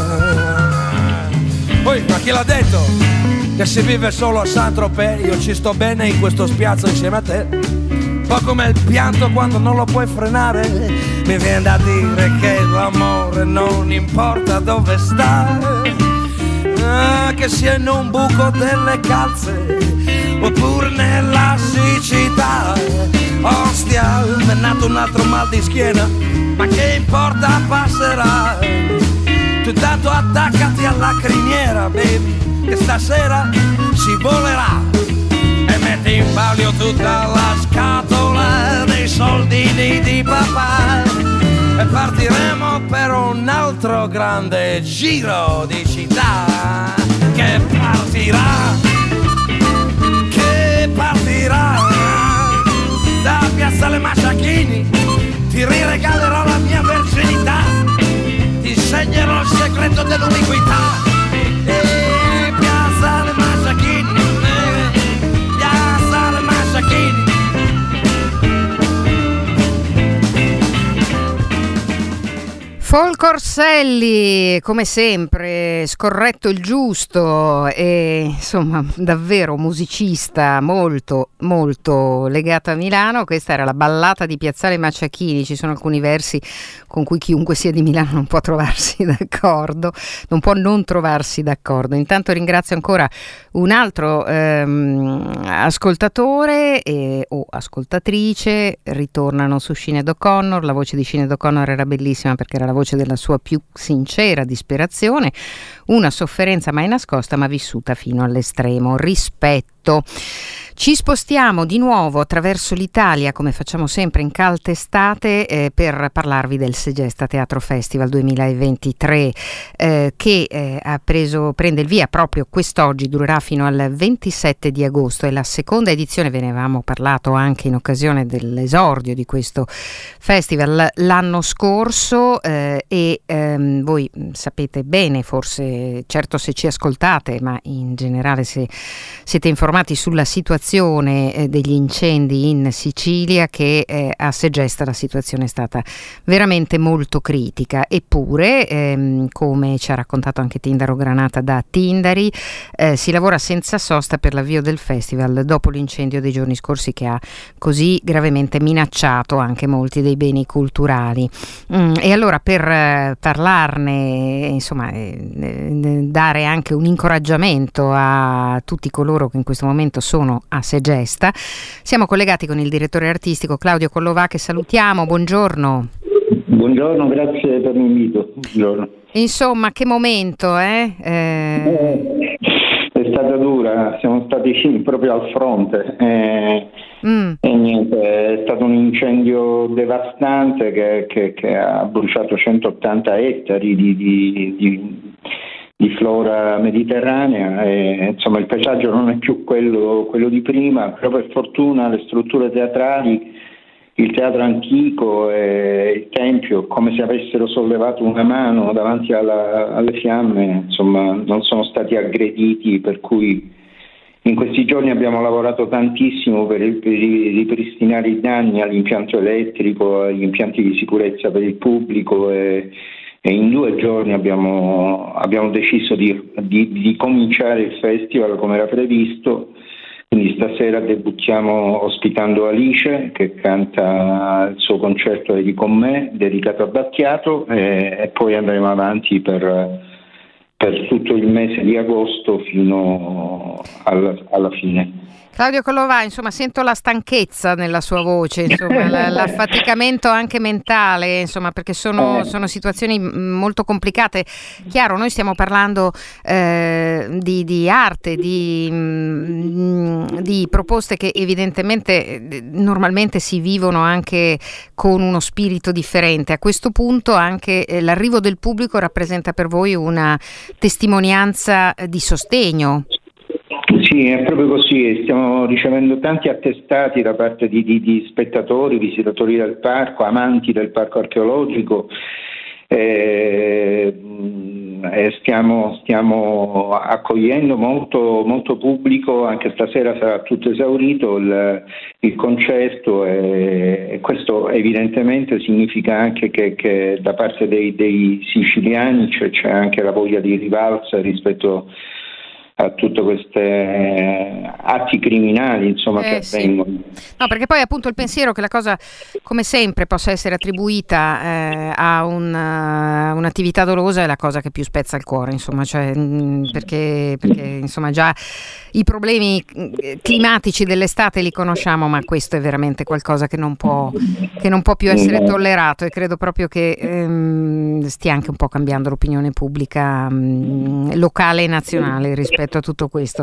Poi, ma chi l'ha detto che si vive solo a Saint-Tropez? Io ci sto bene in questo spiazzo insieme a te. Un po' come il pianto quando non lo puoi frenare. Mi viene da dire che l'amore non importa dove sta, che sia in un buco delle calze oppure nella siccità. Ostia, mi è nato un altro mal di schiena, ma che importa, passerà. Tu tanto attaccati alla criniera, baby, che stasera si volerà. E metti in palio tutta la scatola dei soldini di papà. E partiremo per un altro grande giro di città. Che partirà da Piazzale Masciachini. Ti riregalerò la mia verginità, ti segnerò il segreto dell'ubiquità. Piazzale Masciachini, Piazzale Masciachini. Folcorselli, come sempre, scorretto il giusto e insomma davvero musicista molto molto legato a Milano. Questa era la ballata di Piazzale Masciachini. Ci sono alcuni versi con cui chiunque sia di Milano non può trovarsi d'accordo, non può non trovarsi d'accordo. Intanto ringrazio ancora un altro ascoltatore o ascoltatrice. Ritornano su Sinéad O'Connor. La voce di Sinéad O'Connor era bellissima perché era la voce della sua più sincera disperazione, una sofferenza mai nascosta ma vissuta fino all'estremo. Rispetto. Ci spostiamo di nuovo attraverso l'Italia, come facciamo sempre in caltestate, per parlarvi del Segesta Teatro Festival 2023 che prende il via proprio quest'oggi, durerà fino al 27 di agosto. È la seconda edizione, ve ne avevamo parlato anche in occasione dell'esordio di questo festival l'anno scorso e voi sapete bene, forse, certo se ci ascoltate, ma in generale se siete informati sulla situazione degli incendi in Sicilia, che a Segesta la situazione è stata veramente molto critica. Eppure, come ci ha raccontato anche Tindaro Granata da Tindari, si lavora senza sosta per l'avvio del festival dopo l'incendio dei giorni scorsi che ha così gravemente minacciato anche molti dei beni culturali. E allora, per parlarne, insomma, dare anche un incoraggiamento a tutti coloro che in questo momento sono a Segesta, siamo collegati con il direttore artistico Claudio Collovà, che salutiamo. Buongiorno. Buongiorno, grazie per l'invito. Buongiorno. Insomma, che momento, È stata dura, siamo stati proprio al fronte e niente, è stato un incendio devastante che ha bruciato 180 ettari di flora mediterranea e insomma il paesaggio non è più quello di prima, però per fortuna le strutture teatrali, il teatro antico e il tempio, come se avessero sollevato una mano davanti alle fiamme, insomma non sono stati aggrediti, per cui in questi giorni abbiamo lavorato tantissimo per ripristinare i danni all'impianto elettrico, agli impianti di sicurezza per il pubblico e in 2 giorni abbiamo deciso di cominciare il festival come era previsto. Quindi stasera debuttiamo ospitando Alice, che canta il suo concerto Eri con me, dedicato a Battiato, e poi andremo avanti per tutto il mese di agosto fino alla fine. Claudio Collovà, insomma, sento la stanchezza nella sua voce, insomma, l'affaticamento anche mentale, insomma, perché sono situazioni molto complicate. Chiaro, noi stiamo parlando di arte, di proposte che evidentemente normalmente si vivono anche con uno spirito differente. A questo punto anche l'arrivo del pubblico rappresenta per voi una testimonianza di sostegno. Sì, è proprio così, stiamo ricevendo tanti attestati da parte di spettatori, visitatori del parco, amanti del parco archeologico e stiamo accogliendo molto pubblico. Anche stasera sarà tutto esaurito il concerto e questo evidentemente significa anche che da parte dei siciliani c'è anche la voglia di rivalsa rispetto a tutte queste atti criminali, insomma, che avvengono. No, perché poi appunto il pensiero che la cosa, come sempre, possa essere attribuita a un'attività dolosa è la cosa che più spezza il cuore, insomma, cioè, perché insomma già i problemi climatici dell'estate li conosciamo, ma questo è veramente qualcosa che non può più essere tollerato, e credo proprio che stia anche un po' cambiando l'opinione pubblica locale e nazionale rispetto a tutto questo.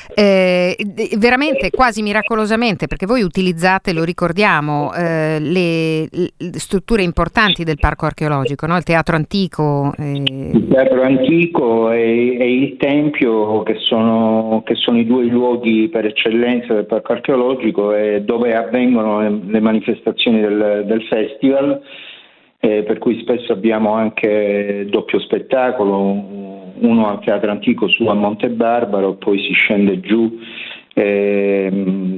Veramente quasi miracolosamente, perché voi utilizzate, lo ricordiamo, le strutture importanti del parco archeologico, no? Il teatro antico. Il teatro antico e il tempio, che sono i due luoghi per eccellenza del parco archeologico, e dove avvengono le manifestazioni del festival, per cui spesso abbiamo anche doppio spettacolo, uno al teatro antico su a Monte Barbaro, poi si scende giù per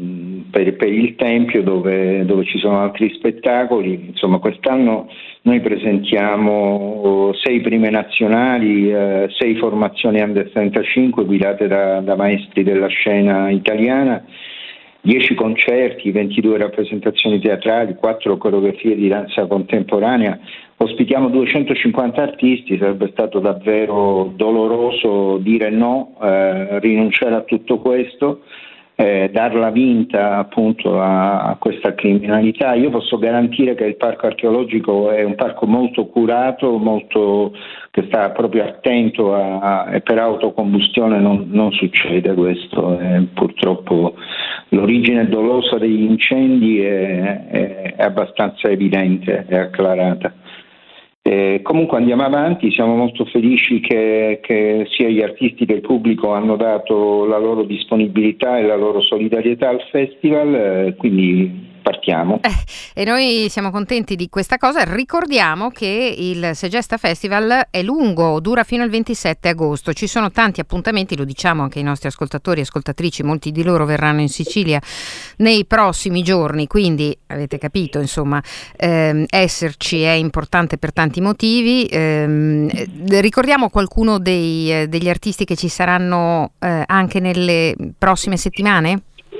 il tempio dove ci sono altri spettacoli. Insomma, quest'anno noi presentiamo 6 prime nazionali, 6 formazioni under 35 guidate da maestri della scena italiana, 10 concerti, 22 rappresentazioni teatrali, 4 coreografie di danza contemporanea. Ospitiamo 250 artisti, sarebbe stato davvero doloroso dire no, rinunciare a tutto questo, darla vinta appunto a questa criminalità. Io posso garantire che il parco archeologico è un parco molto curato, che sta proprio attento e per autocombustione non succede questo. Purtroppo l'origine dolosa degli incendi è abbastanza evidente e acclarata. Comunque andiamo avanti, siamo molto felici che sia gli artisti che il pubblico hanno dato la loro disponibilità e la loro solidarietà al festival, quindi partiamo. E noi siamo contenti di questa cosa. Ricordiamo che il Segesta Festival è lungo, dura fino al 27 agosto. Ci sono tanti appuntamenti, lo diciamo anche ai nostri ascoltatori e ascoltatrici, molti di loro verranno in Sicilia nei prossimi giorni, quindi avete capito, insomma, esserci è importante per tanti motivi. Ricordiamo qualcuno degli artisti che ci saranno anche nelle prossime settimane?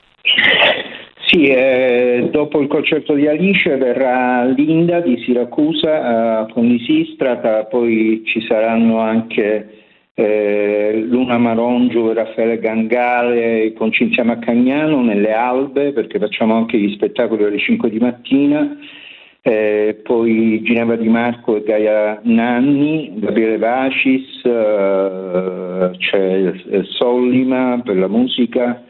Sì, dopo il concerto di Alice verrà Linda di Siracusa con Lisistrata, poi ci saranno anche Luna Marongio e Raffaele Gangale con Cinzia Maccagnano nelle Albe, perché facciamo anche gli spettacoli alle 5 di mattina. Poi Ginevra Di Marco e Gaia Nanni, Gabriele Vacis, c'è Sollima per la musica.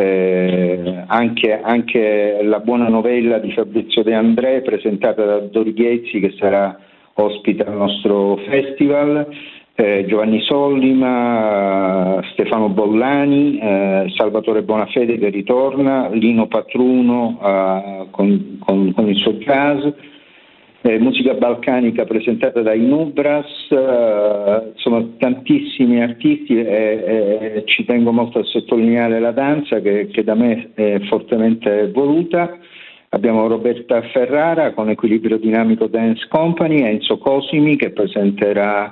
Anche la buona novella di Fabrizio De André presentata da Dori Ghezzi, che sarà ospite al nostro festival, Giovanni Sollima, Stefano Bollani, Salvatore Bonafede che ritorna, Lino Patruno con il suo jazz, musica balcanica presentata da Inubras, insomma tantissimi artisti, e ci tengo molto a sottolineare la danza che da me è fortemente voluta. Abbiamo Roberta Ferrara con Equilibrio Dinamico Dance Company, Enzo Cosimi che presenterà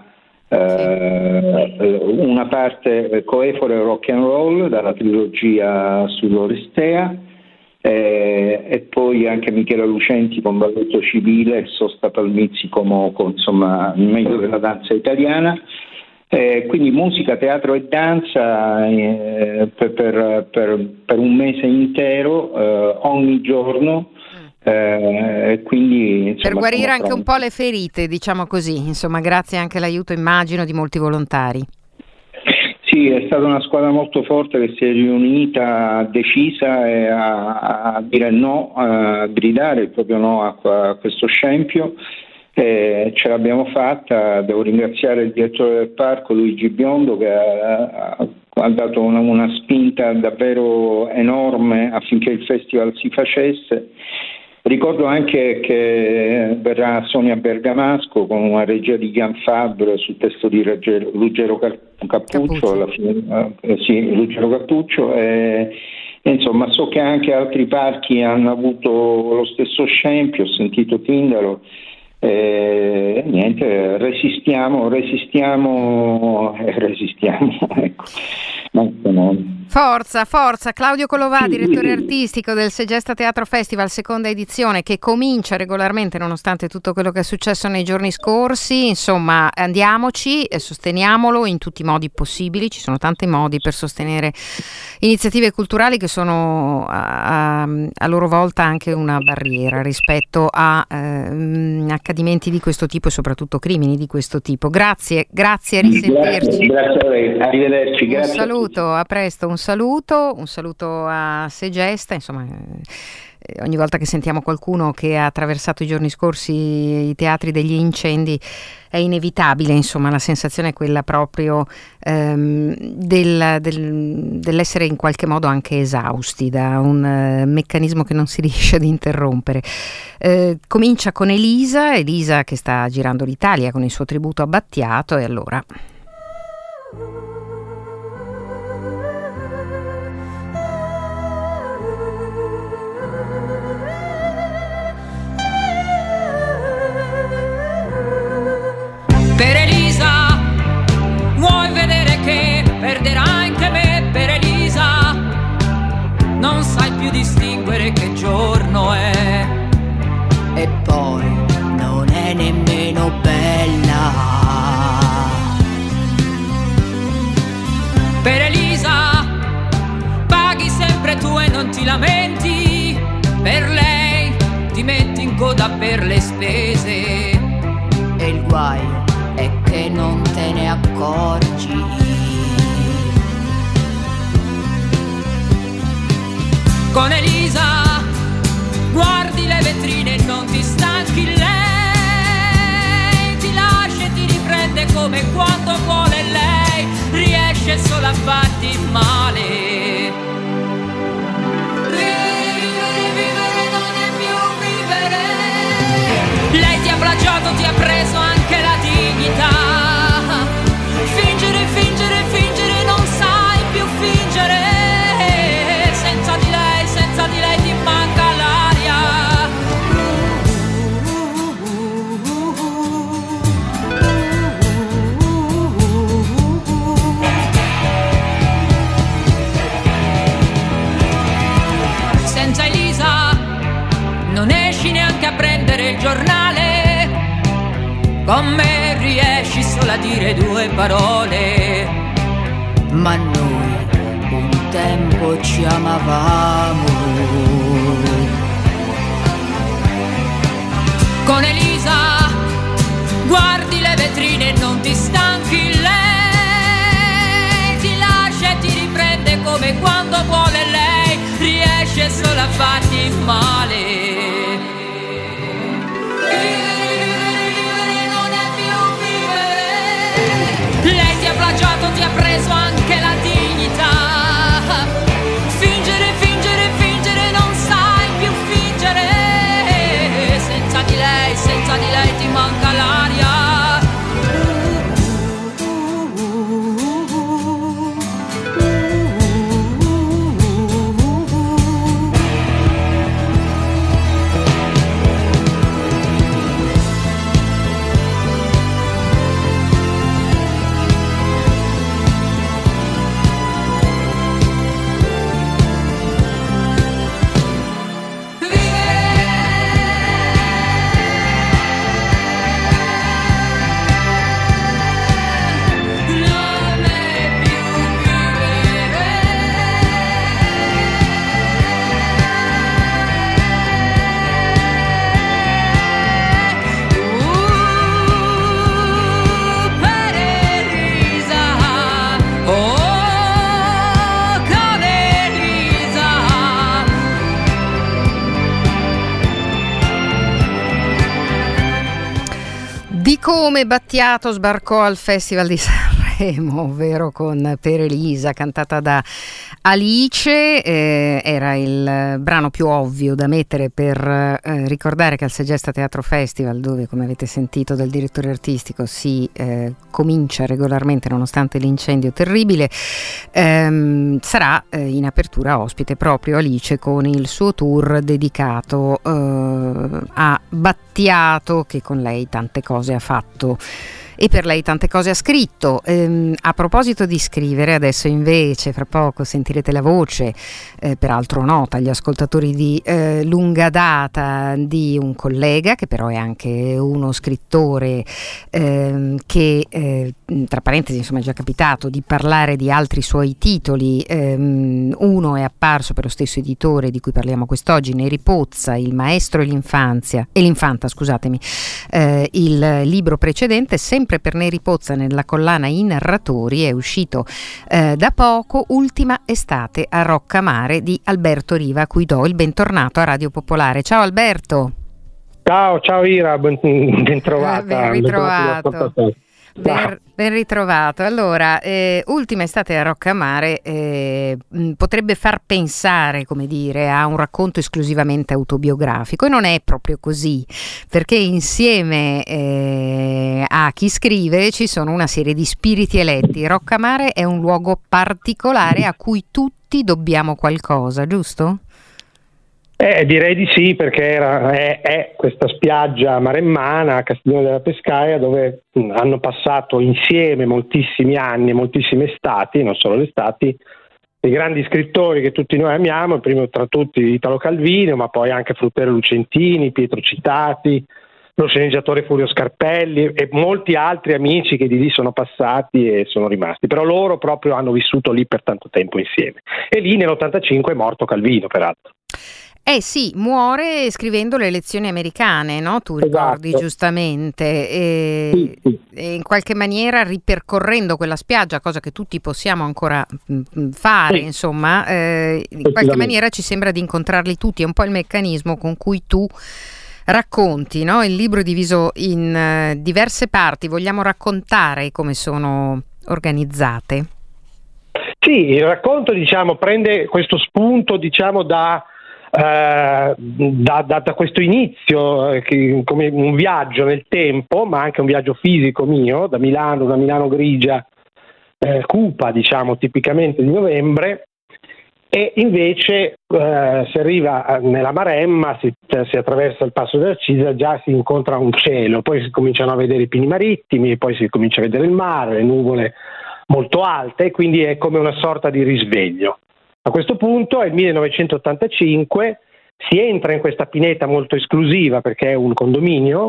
una parte coefore rock and roll dalla trilogia sull'Orestea, e poi anche Michela Lucenti con balletto civile e Sosta Palmizzi Comoco, insomma il meglio della danza italiana. Quindi musica, teatro e danza per un mese intero, ogni giorno. Quindi, insomma, per guarire anche un po' le ferite, diciamo così, insomma, grazie anche all'aiuto, immagino, di molti volontari. Sì, è stata una squadra molto forte che si è riunita decisa a dire no, a gridare il proprio no a questo scempio. Ce l'abbiamo fatta. Devo ringraziare il direttore del parco Luigi Biondo, che ha dato una spinta davvero enorme affinché il festival si facesse. Ricordo anche che verrà Sonia Bergamasco con una regia di Gian Fabre sul testo di Ruggero Cappuccio. Alla fine, sì, Ruggero Cappuccio. Insomma, so che anche altri parchi hanno avuto lo stesso scempio, ho sentito Tindaro. Niente, resistiamo, ecco. modi. Forza, Claudio Colovà, direttore artistico del Segesta Teatro Festival, seconda edizione, che comincia regolarmente nonostante tutto quello che è successo nei giorni scorsi. Insomma, andiamoci e sosteniamolo in tutti i modi possibili. Ci sono tanti modi per sostenere iniziative culturali che sono a loro volta anche una barriera rispetto a accadimenti di questo tipo e soprattutto crimini di questo tipo. Grazie, a risentirci. Grazie a lei, arrivederci. Grazie. Un saluto, a presto, un saluto a Segesta, insomma. Ogni volta che sentiamo qualcuno che ha attraversato i giorni scorsi i teatri degli incendi è inevitabile, insomma, la sensazione è quella proprio dell'essere in qualche modo anche esausti da un meccanismo che non si riesce ad interrompere. Comincia con Elisa che sta girando l'Italia con il suo tributo a Battiato, e allora... Per Elisa, vuoi vedere che perderai anche me? Per Elisa, non sai più distinguere che giorno è. E poi non è nemmeno bella. Per Elisa, paghi sempre tu e non ti lamenti. Per lei ti metti in coda per le spese. E il guaio è che non te ne accorgi. Con Elisa guardi le vetrine e non ti stanchi. Lei ti lascia e ti riprende come quando vuole lei. Riesce solo a farti male. Vivere non è più vivere. Lei ti ha plagiato, ti ha preso anche la dignità. Fingere, non sai più fingere. Senza di lei ti manca l'aria. Senza Elisa non esci neanche a prendere il giornale. Con me riesci solo a dire due parole. Ma noi un tempo ci amavamo. Con Elisa guardi le vetrine e non ti stanchi. Lei ti lascia e ti riprende come quando vuole lei. Riesce solo a farti male. Lei ti ha plagiato, ti ha preso anche la dignità. Fingere, non sai più fingere. Senza di lei ti manca l'aria. Come Battiato sbarcò al Festival di Sanremo, ovvero con Per Elisa, cantata da Alice. Era il brano più ovvio da mettere per ricordare che al Segesta Teatro Festival, dove, come avete sentito dal direttore artistico, si comincia regolarmente nonostante l'incendio terribile, sarà in apertura ospite proprio Alice con il suo tour dedicato a Battiato, che con lei tante cose ha fatto E per lei tante cose ha scritto. A proposito di scrivere, adesso invece, fra poco sentirete la voce, peraltro nota agli ascoltatori di lunga data, di un collega che però è anche uno scrittore che, tra parentesi, insomma, è già capitato di parlare di altri suoi titoli. Uno è apparso per lo stesso editore di cui parliamo quest'oggi, Neri Pozza, Il maestro e l'infanta, scusatemi. Il libro precedente, sempre per Neri Pozza, nella collana I narratori, è uscito da poco, Ultima estate a Roccamare, di Alberto Riva, a cui do il bentornato a Radio Popolare. Ciao Alberto. Ciao Ira, ben trovata. Ben ritrovato. Ben ritrovato. Allora, Ultima estate a Roccamare potrebbe far pensare, come dire, a un racconto esclusivamente autobiografico, e non è proprio così, perché insieme a chi scrive ci sono una serie di spiriti eletti. Roccamare è un luogo particolare a cui tutti dobbiamo qualcosa, giusto? Direi di sì, perché è questa spiaggia maremmana a Castiglione della Pescaia, dove hanno passato insieme moltissimi anni, moltissime estati, non solo le estati, dei grandi scrittori che tutti noi amiamo, il primo tra tutti Italo Calvino, ma poi anche Fruttero Lucentini, Pietro Citati, lo sceneggiatore Furio Scarpelli e molti altri amici che di lì sono passati e sono rimasti, però loro proprio hanno vissuto lì per tanto tempo insieme. E lì nell'85 è morto Calvino, peraltro. Sì, muore scrivendo le elezioni americane, no? Tu ricordi giustamente, e in qualche maniera ripercorrendo quella spiaggia, cosa che tutti possiamo ancora fare, insomma, in qualche maniera ci sembra di incontrarli tutti. È un po' il meccanismo con cui tu racconti, no? Il libro è diviso in diverse parti. Vogliamo raccontare come sono organizzate? Sì, il racconto, prende questo spunto, da questo inizio, come un viaggio nel tempo, ma anche un viaggio fisico mio, da Milano, una Milano grigia, cupa, tipicamente di novembre, e invece si arriva nella Maremma, si attraversa il passo della Cisa, già si incontra un cielo, poi si cominciano a vedere i pini marittimi, poi si comincia a vedere il mare, le nuvole molto alte, quindi è come una sorta di risveglio. A questo punto è il 1985, si entra in questa pineta molto esclusiva perché è un condominio,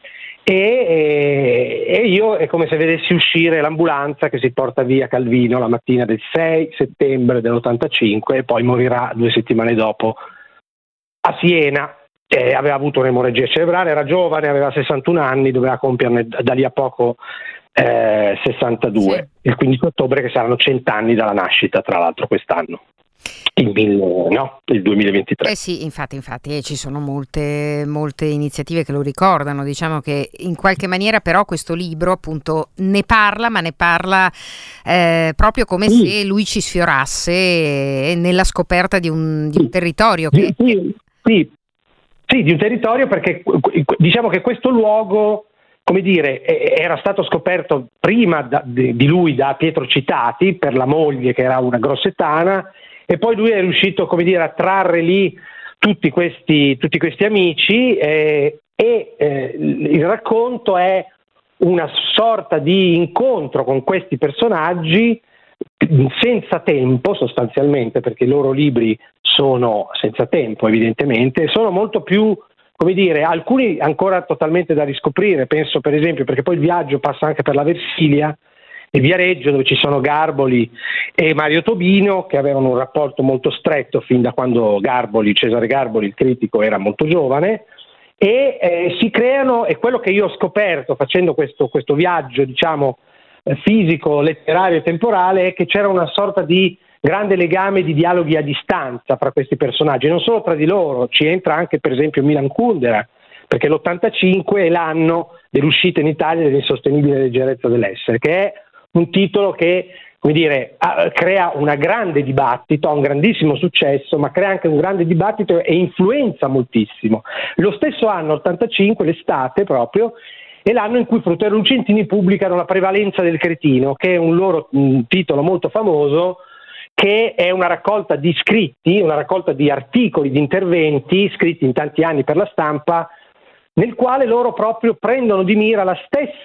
e io è come se vedessi uscire l'ambulanza che si porta via Calvino la mattina del 6 settembre dell'85 e poi morirà 2 settimane dopo a Siena. Aveva avuto un'emorragia cerebrale, era giovane, aveva 61 anni, doveva compierne da lì a poco 62, sì. Il 15 ottobre, che saranno 100 anni dalla nascita, tra l'altro quest'anno. Il 2023. Sì, infatti ci sono molte iniziative che lo ricordano. Diciamo che in qualche maniera però questo libro appunto ne parla proprio come se lui ci sfiorasse nella scoperta di un territorio che... Sì, di un territorio, perché diciamo che questo luogo, come dire, era stato scoperto prima di lui da Pietro Citati per la moglie, che era una grossetana, e poi lui è riuscito, come dire, a trarre lì tutti questi amici, il racconto è una sorta di incontro con questi personaggi senza tempo, sostanzialmente, perché i loro libri sono senza tempo, evidentemente, sono molto più, come dire, alcuni ancora totalmente da riscoprire. Penso per esempio, perché poi il viaggio passa anche per la Versilia e Viareggio, dove ci sono Garboli e Mario Tobino, che avevano un rapporto molto stretto fin da quando Cesare Garboli, il critico, era molto giovane, e si creano, e quello che io ho scoperto facendo questo viaggio, fisico, letterario e temporale, è che c'era una sorta di grande legame di dialoghi a distanza fra questi personaggi, non solo tra di loro. Ci entra anche per esempio Milan Kundera, perché l'85 è l'anno dell'uscita in Italia dell'Insostenibile leggerezza dell'essere, che è un titolo che, come dire, crea un grande dibattito, ha un grandissimo successo, ma crea anche un grande dibattito e influenza moltissimo. Lo stesso anno, 85, l'estate proprio, è l'anno in cui Fruttero Lucentini pubblicano La prevalenza del cretino, che è un titolo molto famoso, che è una raccolta di scritti, una raccolta di articoli, di interventi scritti in tanti anni per la stampa, nel quale loro proprio prendono di mira la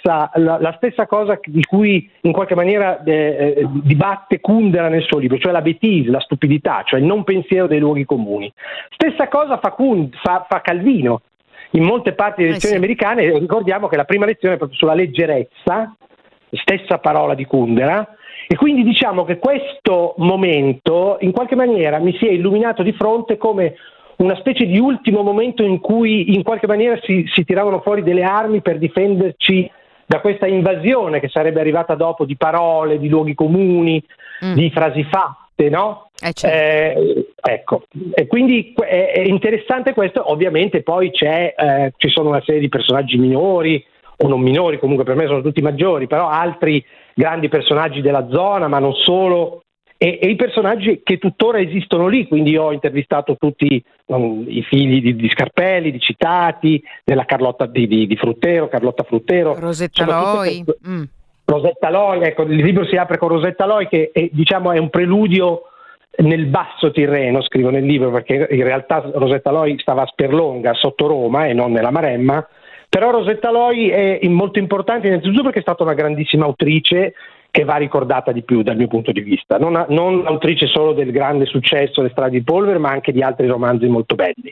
stessa cosa di cui in qualche maniera dibatte Kundera nel suo libro, cioè la bêtise, la stupidità, cioè il non pensiero dei luoghi comuni. Stessa cosa fa Calvino in molte parti delle lezioni americane. Ricordiamo che la prima lezione è proprio sulla leggerezza, stessa parola di Kundera, e quindi diciamo che questo momento in qualche maniera mi si è illuminato di fronte come una specie di ultimo momento in cui in qualche maniera si tiravano fuori delle armi per difenderci da questa invasione che sarebbe arrivata dopo di parole, di luoghi comuni, di frasi fatte, no? Certo. Ecco, e quindi è interessante questo. Ovviamente poi ci sono una serie di personaggi minori o non minori, comunque per me sono tutti maggiori, però altri grandi personaggi della zona, ma non solo, e i personaggi che tuttora esistono lì. Quindi io ho intervistato tutti i figli di Scarpelli, di Citati, della Carlotta di Fruttero, Carlotta Fruttero, Rosetta Loi. Rosetta Loi, ecco, il libro si apre con Rosetta Loi, che è un preludio nel Basso Tirreno, scrivo nel libro, perché in realtà Rosetta Loi stava a Sperlonga, sotto Roma e non nella Maremma. Però Rosetta Loi è molto importante innanzitutto perché è stata una grandissima autrice che va ricordata di più dal mio punto di vista, non autrice solo del grande successo Le strade di polvere, ma anche di altri romanzi molto belli,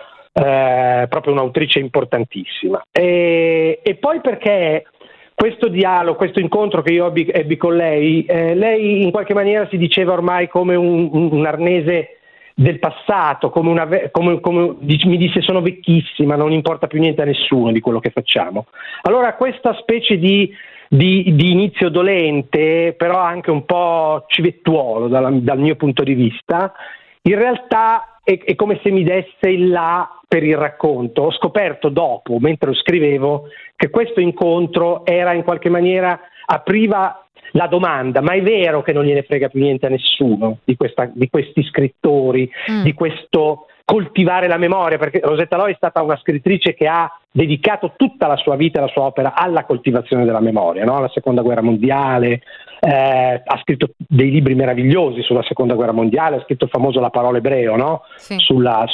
proprio un'autrice importantissima. E poi perché questo dialogo, questo incontro che io ebbi con lei in qualche maniera si diceva ormai come un arnese del passato, come mi disse: sono vecchissima, non importa più niente a nessuno di quello che facciamo. Allora questa specie di inizio dolente, però anche un po' civettuolo dal mio punto di vista, in realtà è come se mi desse il là per il racconto. Ho scoperto dopo, mentre lo scrivevo, che questo incontro era in qualche maniera, apriva la domanda: ma è vero che non gliene frega più niente a nessuno di questi scrittori, di questo coltivare la memoria? Perché Rosetta Loi è stata una scrittrice che ha dedicato tutta la sua vita e la sua opera alla coltivazione della memoria, no? La Seconda Guerra Mondiale, ha scritto dei libri meravigliosi sulla Seconda Guerra Mondiale, ha scritto il famoso La parola ebreo, no? Sì. Sulla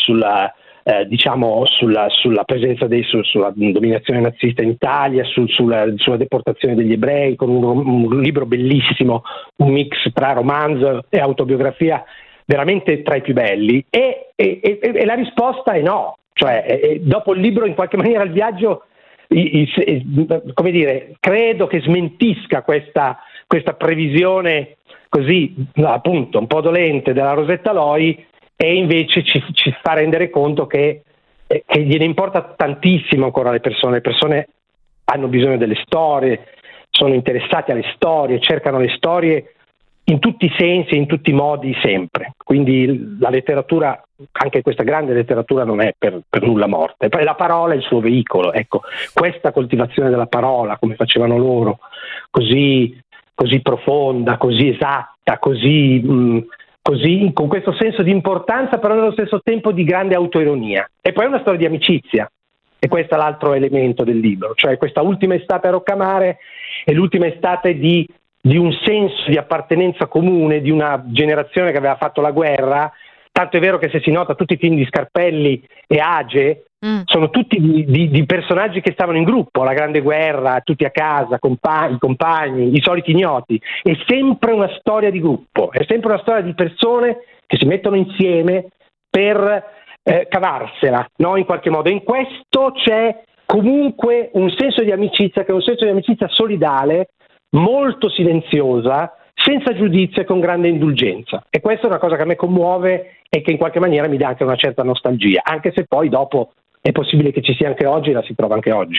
presenza sulla dominazione nazista in Italia, sulla deportazione degli ebrei, con un libro bellissimo, un mix tra romanzo e autobiografia veramente tra i più belli, e la risposta è no. Cioè, dopo il libro, in qualche maniera, il viaggio, come dire, credo che smentisca questa previsione così, appunto, un po' dolente della Rosetta Loi, e invece ci fa rendere conto che gliene importa tantissimo ancora alle persone. Le persone hanno bisogno delle storie, sono interessati alle storie, cercano le storie in tutti i sensi, in tutti i modi, sempre. Quindi la letteratura, anche questa grande letteratura, non è per nulla morta. E poi la parola è il suo veicolo. Ecco, questa coltivazione della parola, come facevano loro, così profonda, così esatta, così con questo senso di importanza, però nello stesso tempo di grande autoironia. E poi è una storia di amicizia, e questo è l'altro elemento del libro. Cioè, questa ultima estate a Roccamare è l'ultima estate di un senso di appartenenza comune, di una generazione che aveva fatto la guerra. Tanto è vero che, se si nota, tutti i film di Scarpelli e Age sono tutti di personaggi che stavano in gruppo, la Grande Guerra, tutti a casa, i compagni, i soliti ignoti. È sempre una storia di gruppo, è sempre una storia di persone che si mettono insieme per cavarsela, no? In qualche modo. In questo c'è comunque un senso di amicizia, che è un senso di amicizia solidale, molto silenziosa, senza giudizio e con grande indulgenza. E questa è una cosa che a me commuove e che in qualche maniera mi dà anche una certa nostalgia, anche se poi dopo è possibile che ci sia anche oggi e la si trova anche oggi.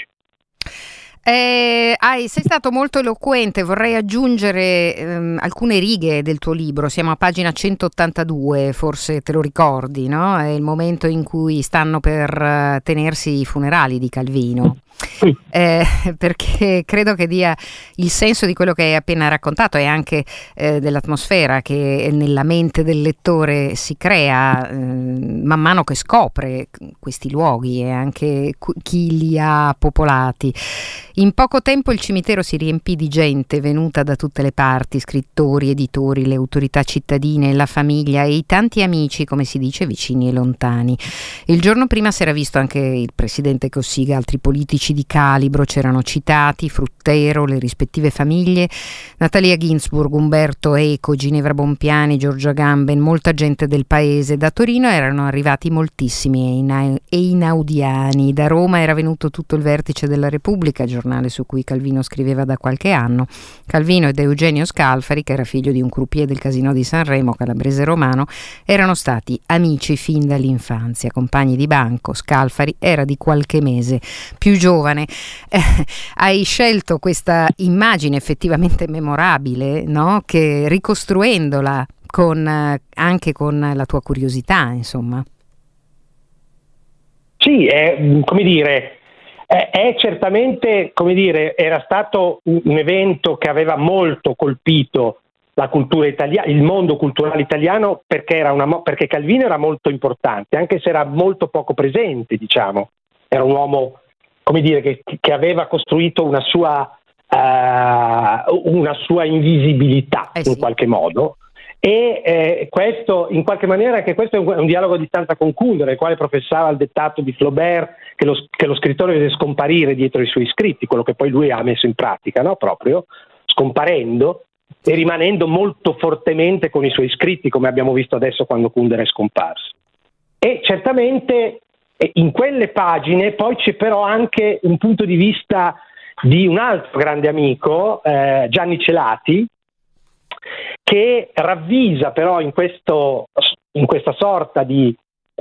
Sei stato molto eloquente. Vorrei aggiungere alcune righe del tuo libro. Siamo a pagina 182, forse te lo ricordi, no? È il momento in cui stanno per tenersi i funerali di Calvino. perché credo che dia il senso di quello che hai appena raccontato e anche dell'atmosfera che nella mente del lettore si crea man mano che scopre questi luoghi e anche chi li ha popolati. In poco tempo il cimitero si riempì di gente venuta da tutte le parti, scrittori, editori, le autorità cittadine, la famiglia e i tanti amici, come si dice, vicini e lontani. Il giorno prima si era visto anche il presidente Cossiga, altri politici di calibro c'erano citati, Fruttero, le rispettive famiglie, Natalia Ginzburg, Umberto Eco, Ginevra Bompiani, Giorgio Agamben, molta gente del paese. Da Torino erano arrivati moltissimi einaudiani, da Roma era venuto tutto il Vertice della Repubblica, giornale su cui Calvino scriveva da qualche anno. Calvino ed Eugenio Scalfari, che era figlio di un croupier del Casinò di Sanremo, calabrese romano, erano stati amici fin dall'infanzia, compagni di banco. Scalfari era di qualche mese più giovane. Hai scelto questa immagine effettivamente memorabile, no? Che ricostruendola anche con la tua curiosità, insomma. Sì, come dire, è certamente, come dire, era stato un evento che aveva molto colpito la cultura italiana, il mondo culturale italiano, perché Calvino era molto importante, anche se era molto poco presente, diciamo. Era un uomo, come dire, che aveva costruito una sua invisibilità in qualche modo. E questo, in qualche maniera, anche questo è un dialogo a distanza con Kundera, il quale professava il dettato di Flaubert che lo scrittore deve scomparire dietro i suoi scritti, quello che poi lui ha messo in pratica, no? Proprio scomparendo e rimanendo molto fortemente con i suoi scritti, come abbiamo visto adesso quando Kundera è scomparso. E certamente in quelle pagine poi c'è però anche un punto di vista di un altro grande amico, Gianni Celati, che ravvisa però in questa sorta di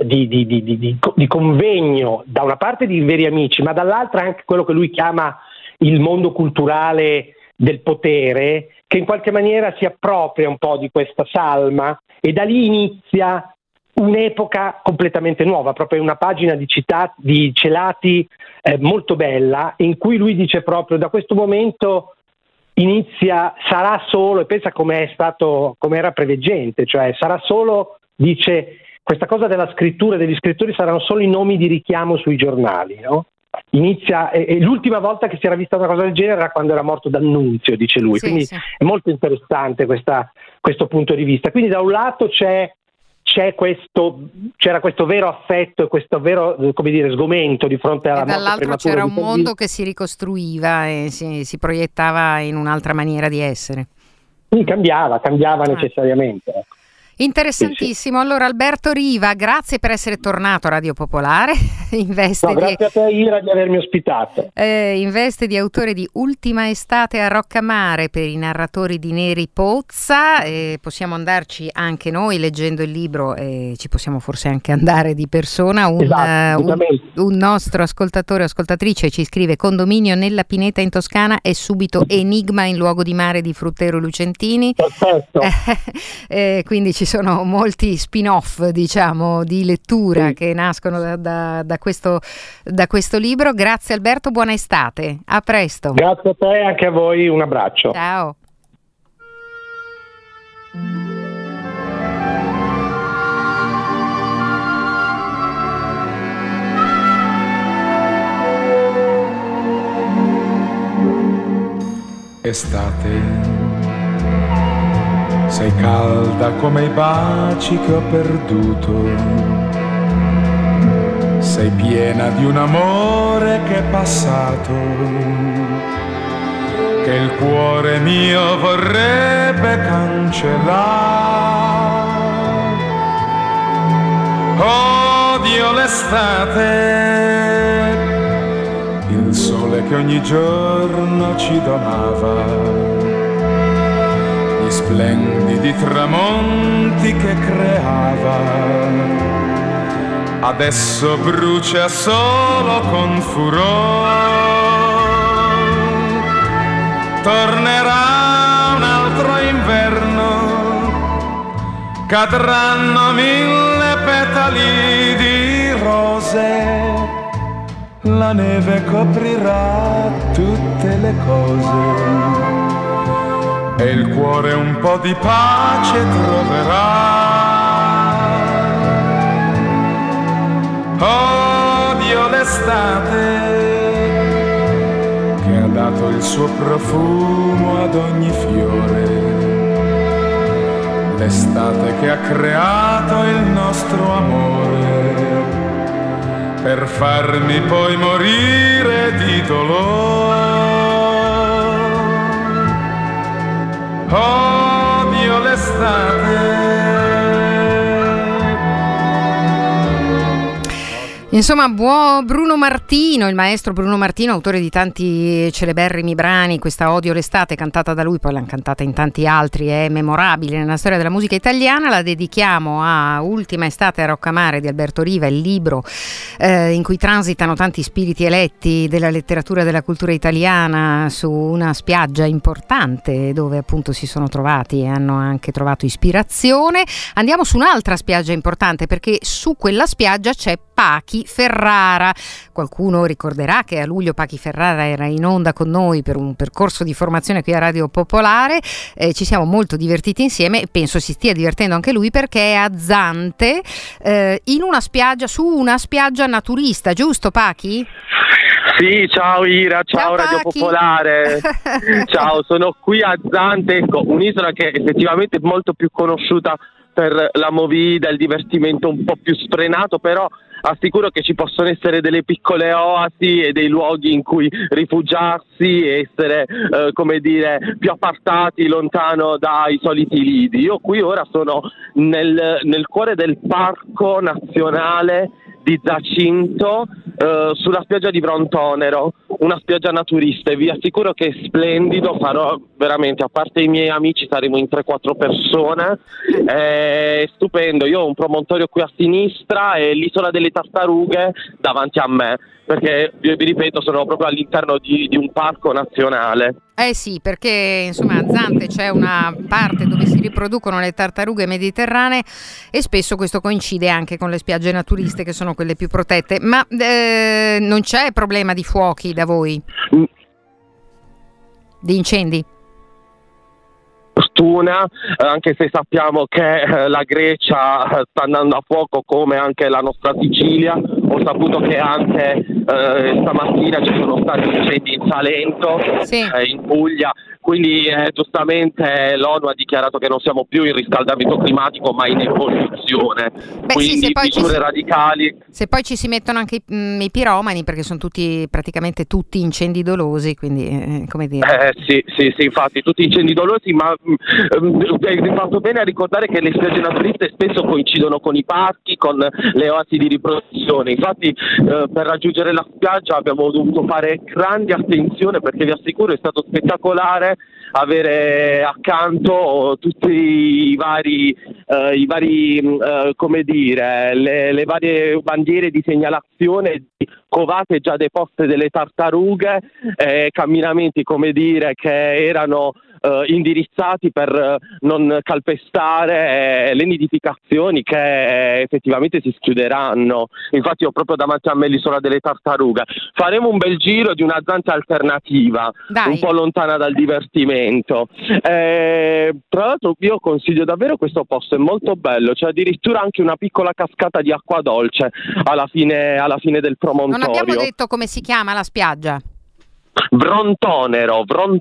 convegno, da una parte di veri amici, ma dall'altra anche quello che lui chiama il mondo culturale del potere, che in qualche maniera si appropria un po' di questa salma, e da lì inizia un'epoca completamente nuova, proprio una pagina di Celati molto bella, in cui lui dice proprio: da questo momento sarà solo, e pensa come era preveggente, cioè sarà solo, dice, questa cosa della scrittura e degli scrittori saranno solo i nomi di richiamo sui giornali, no? Inizia, e l'ultima volta che si era vista una cosa del genere era quando era morto D'Annunzio, dice lui, quindi è molto interessante questo punto di vista. Quindi da un lato c'era questo vero affetto e questo vero, come dire, sgomento di fronte alla morte prematura. Dall'altro c'era un mondo che si ricostruiva e si proiettava in un'altra maniera di essere. Sì, cambiava necessariamente. Interessantissimo. Allora, Alberto Riva, grazie per essere tornato a Radio Popolare. Grazie a te, Ira, di avermi ospitato. In veste di autore di Ultima estate a Roccamare per i narratori di Neri Pozza. Possiamo andarci anche noi leggendo il libro, ci possiamo forse anche andare di persona. Un nostro ascoltatore o ascoltatrice ci scrive: condominio nella Pineta in Toscana è subito enigma in luogo di mare di Fruttero Lucentini. Perfetto. Quindi ci sono molti spin-off, diciamo, di lettura che nascono da questo libro. Grazie Alberto, buona estate, a presto. Grazie a te e anche a voi, un abbraccio. Ciao. Estate, sei calda come i baci che ho perduto, sei piena di un amore che è passato, che il cuore mio vorrebbe cancellare. Odio l'estate, il sole che ogni giorno ci donava, gli splendidi tramonti che creava. Adesso brucia solo con furore, tornerà un altro inverno, cadranno 1000 petali di rose, la neve coprirà tutte le cose e il cuore un po' di pace troverà. Odio l'estate che ha dato il suo profumo ad ogni fiore, l'estate che ha creato il nostro amore per farmi poi morire di dolore. Odio l'estate. Insomma, buon Bruno Martino, il maestro Bruno Martino, autore di tanti celeberrimi brani. Questa Odio l'estate, cantata da lui, poi l'hanno cantata in tanti altri, è memorabile nella storia della musica italiana. La dedichiamo a Ultima estate a Roccamare di Alberto Riva, il libro in cui transitano tanti spiriti eletti della letteratura e della cultura italiana su una spiaggia importante dove appunto si sono trovati e hanno anche trovato ispirazione. Andiamo su un'altra spiaggia importante, perché su quella spiaggia c'è Pachi Ferrara. Qualcuno ricorderà che a luglio Pachi Ferrara era in onda con noi per un percorso di formazione qui a Radio Popolare. Ci siamo molto divertiti insieme e penso si stia divertendo anche lui, perché è a Zante, in una spiaggia, su una spiaggia naturista, giusto Pachi? Sì, ciao Ira, ciao Radio Pachi. Popolare. Ciao, sono qui a Zante, ecco, un'isola che effettivamente è molto più conosciuta per la movida, il divertimento un po' più sfrenato, però assicuro che ci possono essere delle piccole oasi e dei luoghi in cui rifugiarsi e essere, come dire, più appartati, lontano dai soliti lidi. Io qui ora sono nel cuore del Parco Nazionale di Zacinto, sulla spiaggia di Brontonero, una spiaggia naturista, e vi assicuro che è splendido. Farò veramente, a parte i miei amici, saremo in 3-4 persone, è stupendo. Io ho un promontorio qui a sinistra e l'isola delle tartarughe davanti a me, perché vi ripeto, sono proprio all'interno di un parco nazionale. Eh sì, perché insomma a Zante c'è una parte dove si riproducono le tartarughe mediterranee e spesso questo coincide anche con le spiagge naturiste, che sono quelle più protette. Ma non c'è problema di fuochi da voi? Di incendi? Fortuna, anche se sappiamo che la Grecia sta andando a fuoco, come anche la nostra Sicilia. Ho saputo che anche stamattina ci sono stati incendi in Salento, sì, in Puglia, quindi giustamente l'ONU ha dichiarato che non siamo più in riscaldamento climatico ma in evoluzione. Quindi sì, misure radicali. Se poi ci si mettono anche i piromani, perché sono praticamente tutti incendi dolosi, quindi come dire. Sì, infatti tutti incendi dolosi, ma hai fatto bene a ricordare che le spiagge naturiste spesso coincidono con i parchi, con le oasi di riproduzione. Infatti per raggiungere la spiaggia abbiamo dovuto fare grande attenzione, perché vi assicuro è stato spettacolare avere accanto tutti i vari come dire, le varie bandiere di segnalazione, di covate già deposte delle tartarughe, camminamenti, come dire, che erano indirizzati per non calpestare le nidificazioni che effettivamente si schiuderanno. Infatti ho proprio davanti a me l'isola delle tartarughe. Faremo un bel giro di una Zante alternativa, un po' lontana dal divertimento. Tra l'altro io consiglio davvero questo posto, è molto bello, c'è addirittura anche una piccola cascata di acqua dolce alla fine del promontorio. Non abbiamo detto come si chiama la spiaggia? Brontonero.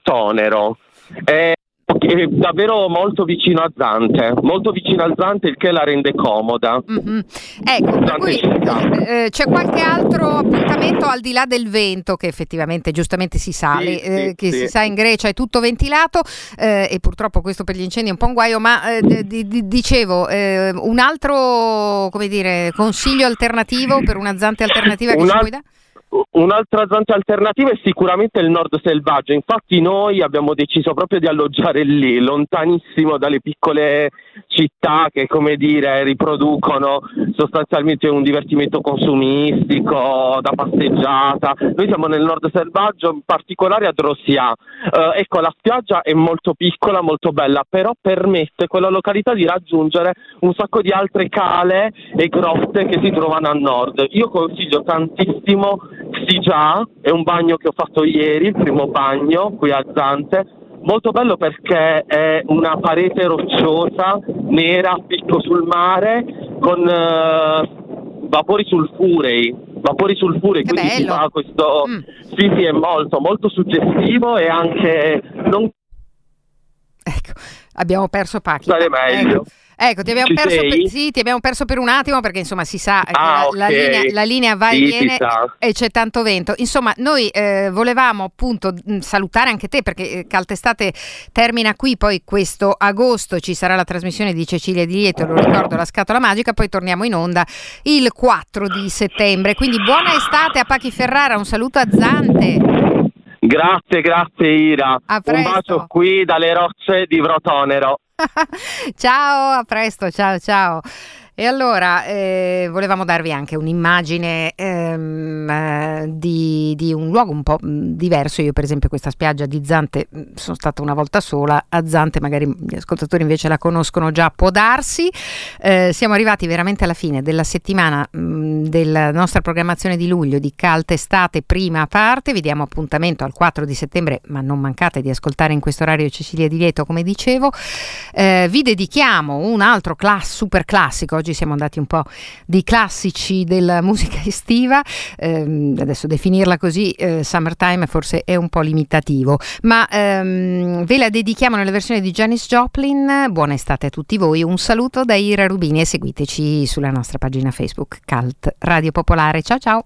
È davvero molto vicino a Zante, il che la rende comoda. Mm-hmm. Ecco, per cui c'è qualche altro appuntamento al di là del vento, che effettivamente giustamente si sale, si sa in Grecia è tutto ventilato, e purtroppo questo per gli incendi è un po' un guaio, ma dicevo, un altro, come dire, consiglio alternativo per una Zante alternativa che ci puoi dare? Un'altra Zante alternativa è sicuramente il Nord Selvaggio. Infatti noi abbiamo deciso proprio di alloggiare lì, lontanissimo dalle piccole città che, come dire, riproducono sostanzialmente un divertimento consumistico da passeggiata. Noi siamo nel Nord Selvaggio, in particolare a Drossia. Ecco, la spiaggia è molto piccola, molto bella, però permette quella località di raggiungere un sacco di altre cale e grotte che si trovano a nord. Io consiglio tantissimo Xigia, è un bagno che ho fatto ieri, il primo bagno qui a Zante. Molto bello perché è una parete rocciosa, nera, a picco sul mare, con vapori sulfurei, quindi si fa questo... Sì, è molto, molto suggestivo e anche... Ecco, abbiamo perso Pachi. Stare meglio. Ecco, ti abbiamo perso per un attimo perché insomma si sa che la linea va e viene e c'è tanto vento. Insomma, noi volevamo appunto salutare anche te perché Caltestate termina qui, poi questo agosto ci sarà la trasmissione di Cecilia Di Lieto, lo ricordo, La Scatola Magica, poi torniamo in onda il 4 di settembre. Quindi buona estate a Pachi Ferrara, un saluto a Zante. Grazie Ira. Un bacio qui dalle rocce di Vrotonero. Ciao, a presto, ciao. E allora volevamo darvi anche un'immagine di un luogo un po' diverso. Io per esempio questa spiaggia di Zante sono stata una volta sola a Zante, magari gli ascoltatori invece la conoscono già, può darsi. Siamo arrivati veramente alla fine della settimana della nostra programmazione di luglio di Caltestate prima parte. Vi diamo appuntamento al 4 di settembre, ma non mancate di ascoltare in questo orario Cecilia Di Lieto, come dicevo. Vi dedichiamo un altro super classico. Oggi siamo andati un po' di classici della musica estiva, adesso definirla così summertime forse è un po' limitativo, ma ve la dedichiamo nella versione di Janis Joplin. Buona estate a tutti voi, un saluto da Ira Rubini e seguiteci sulla nostra pagina Facebook Cult Radio Popolare. Ciao.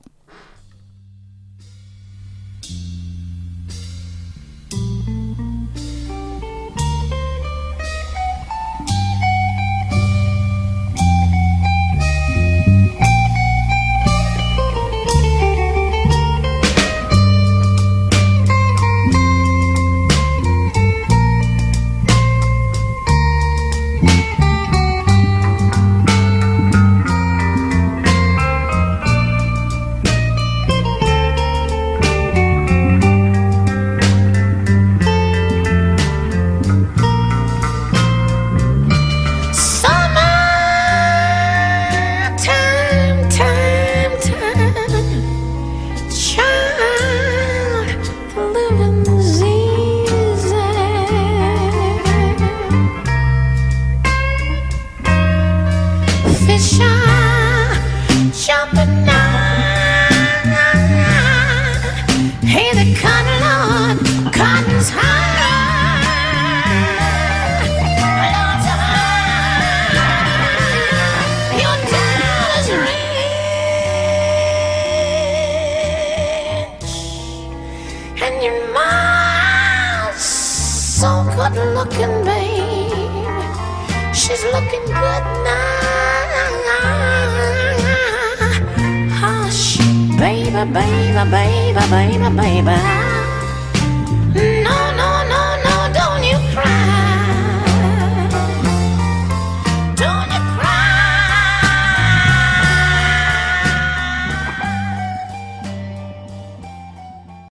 Baby, no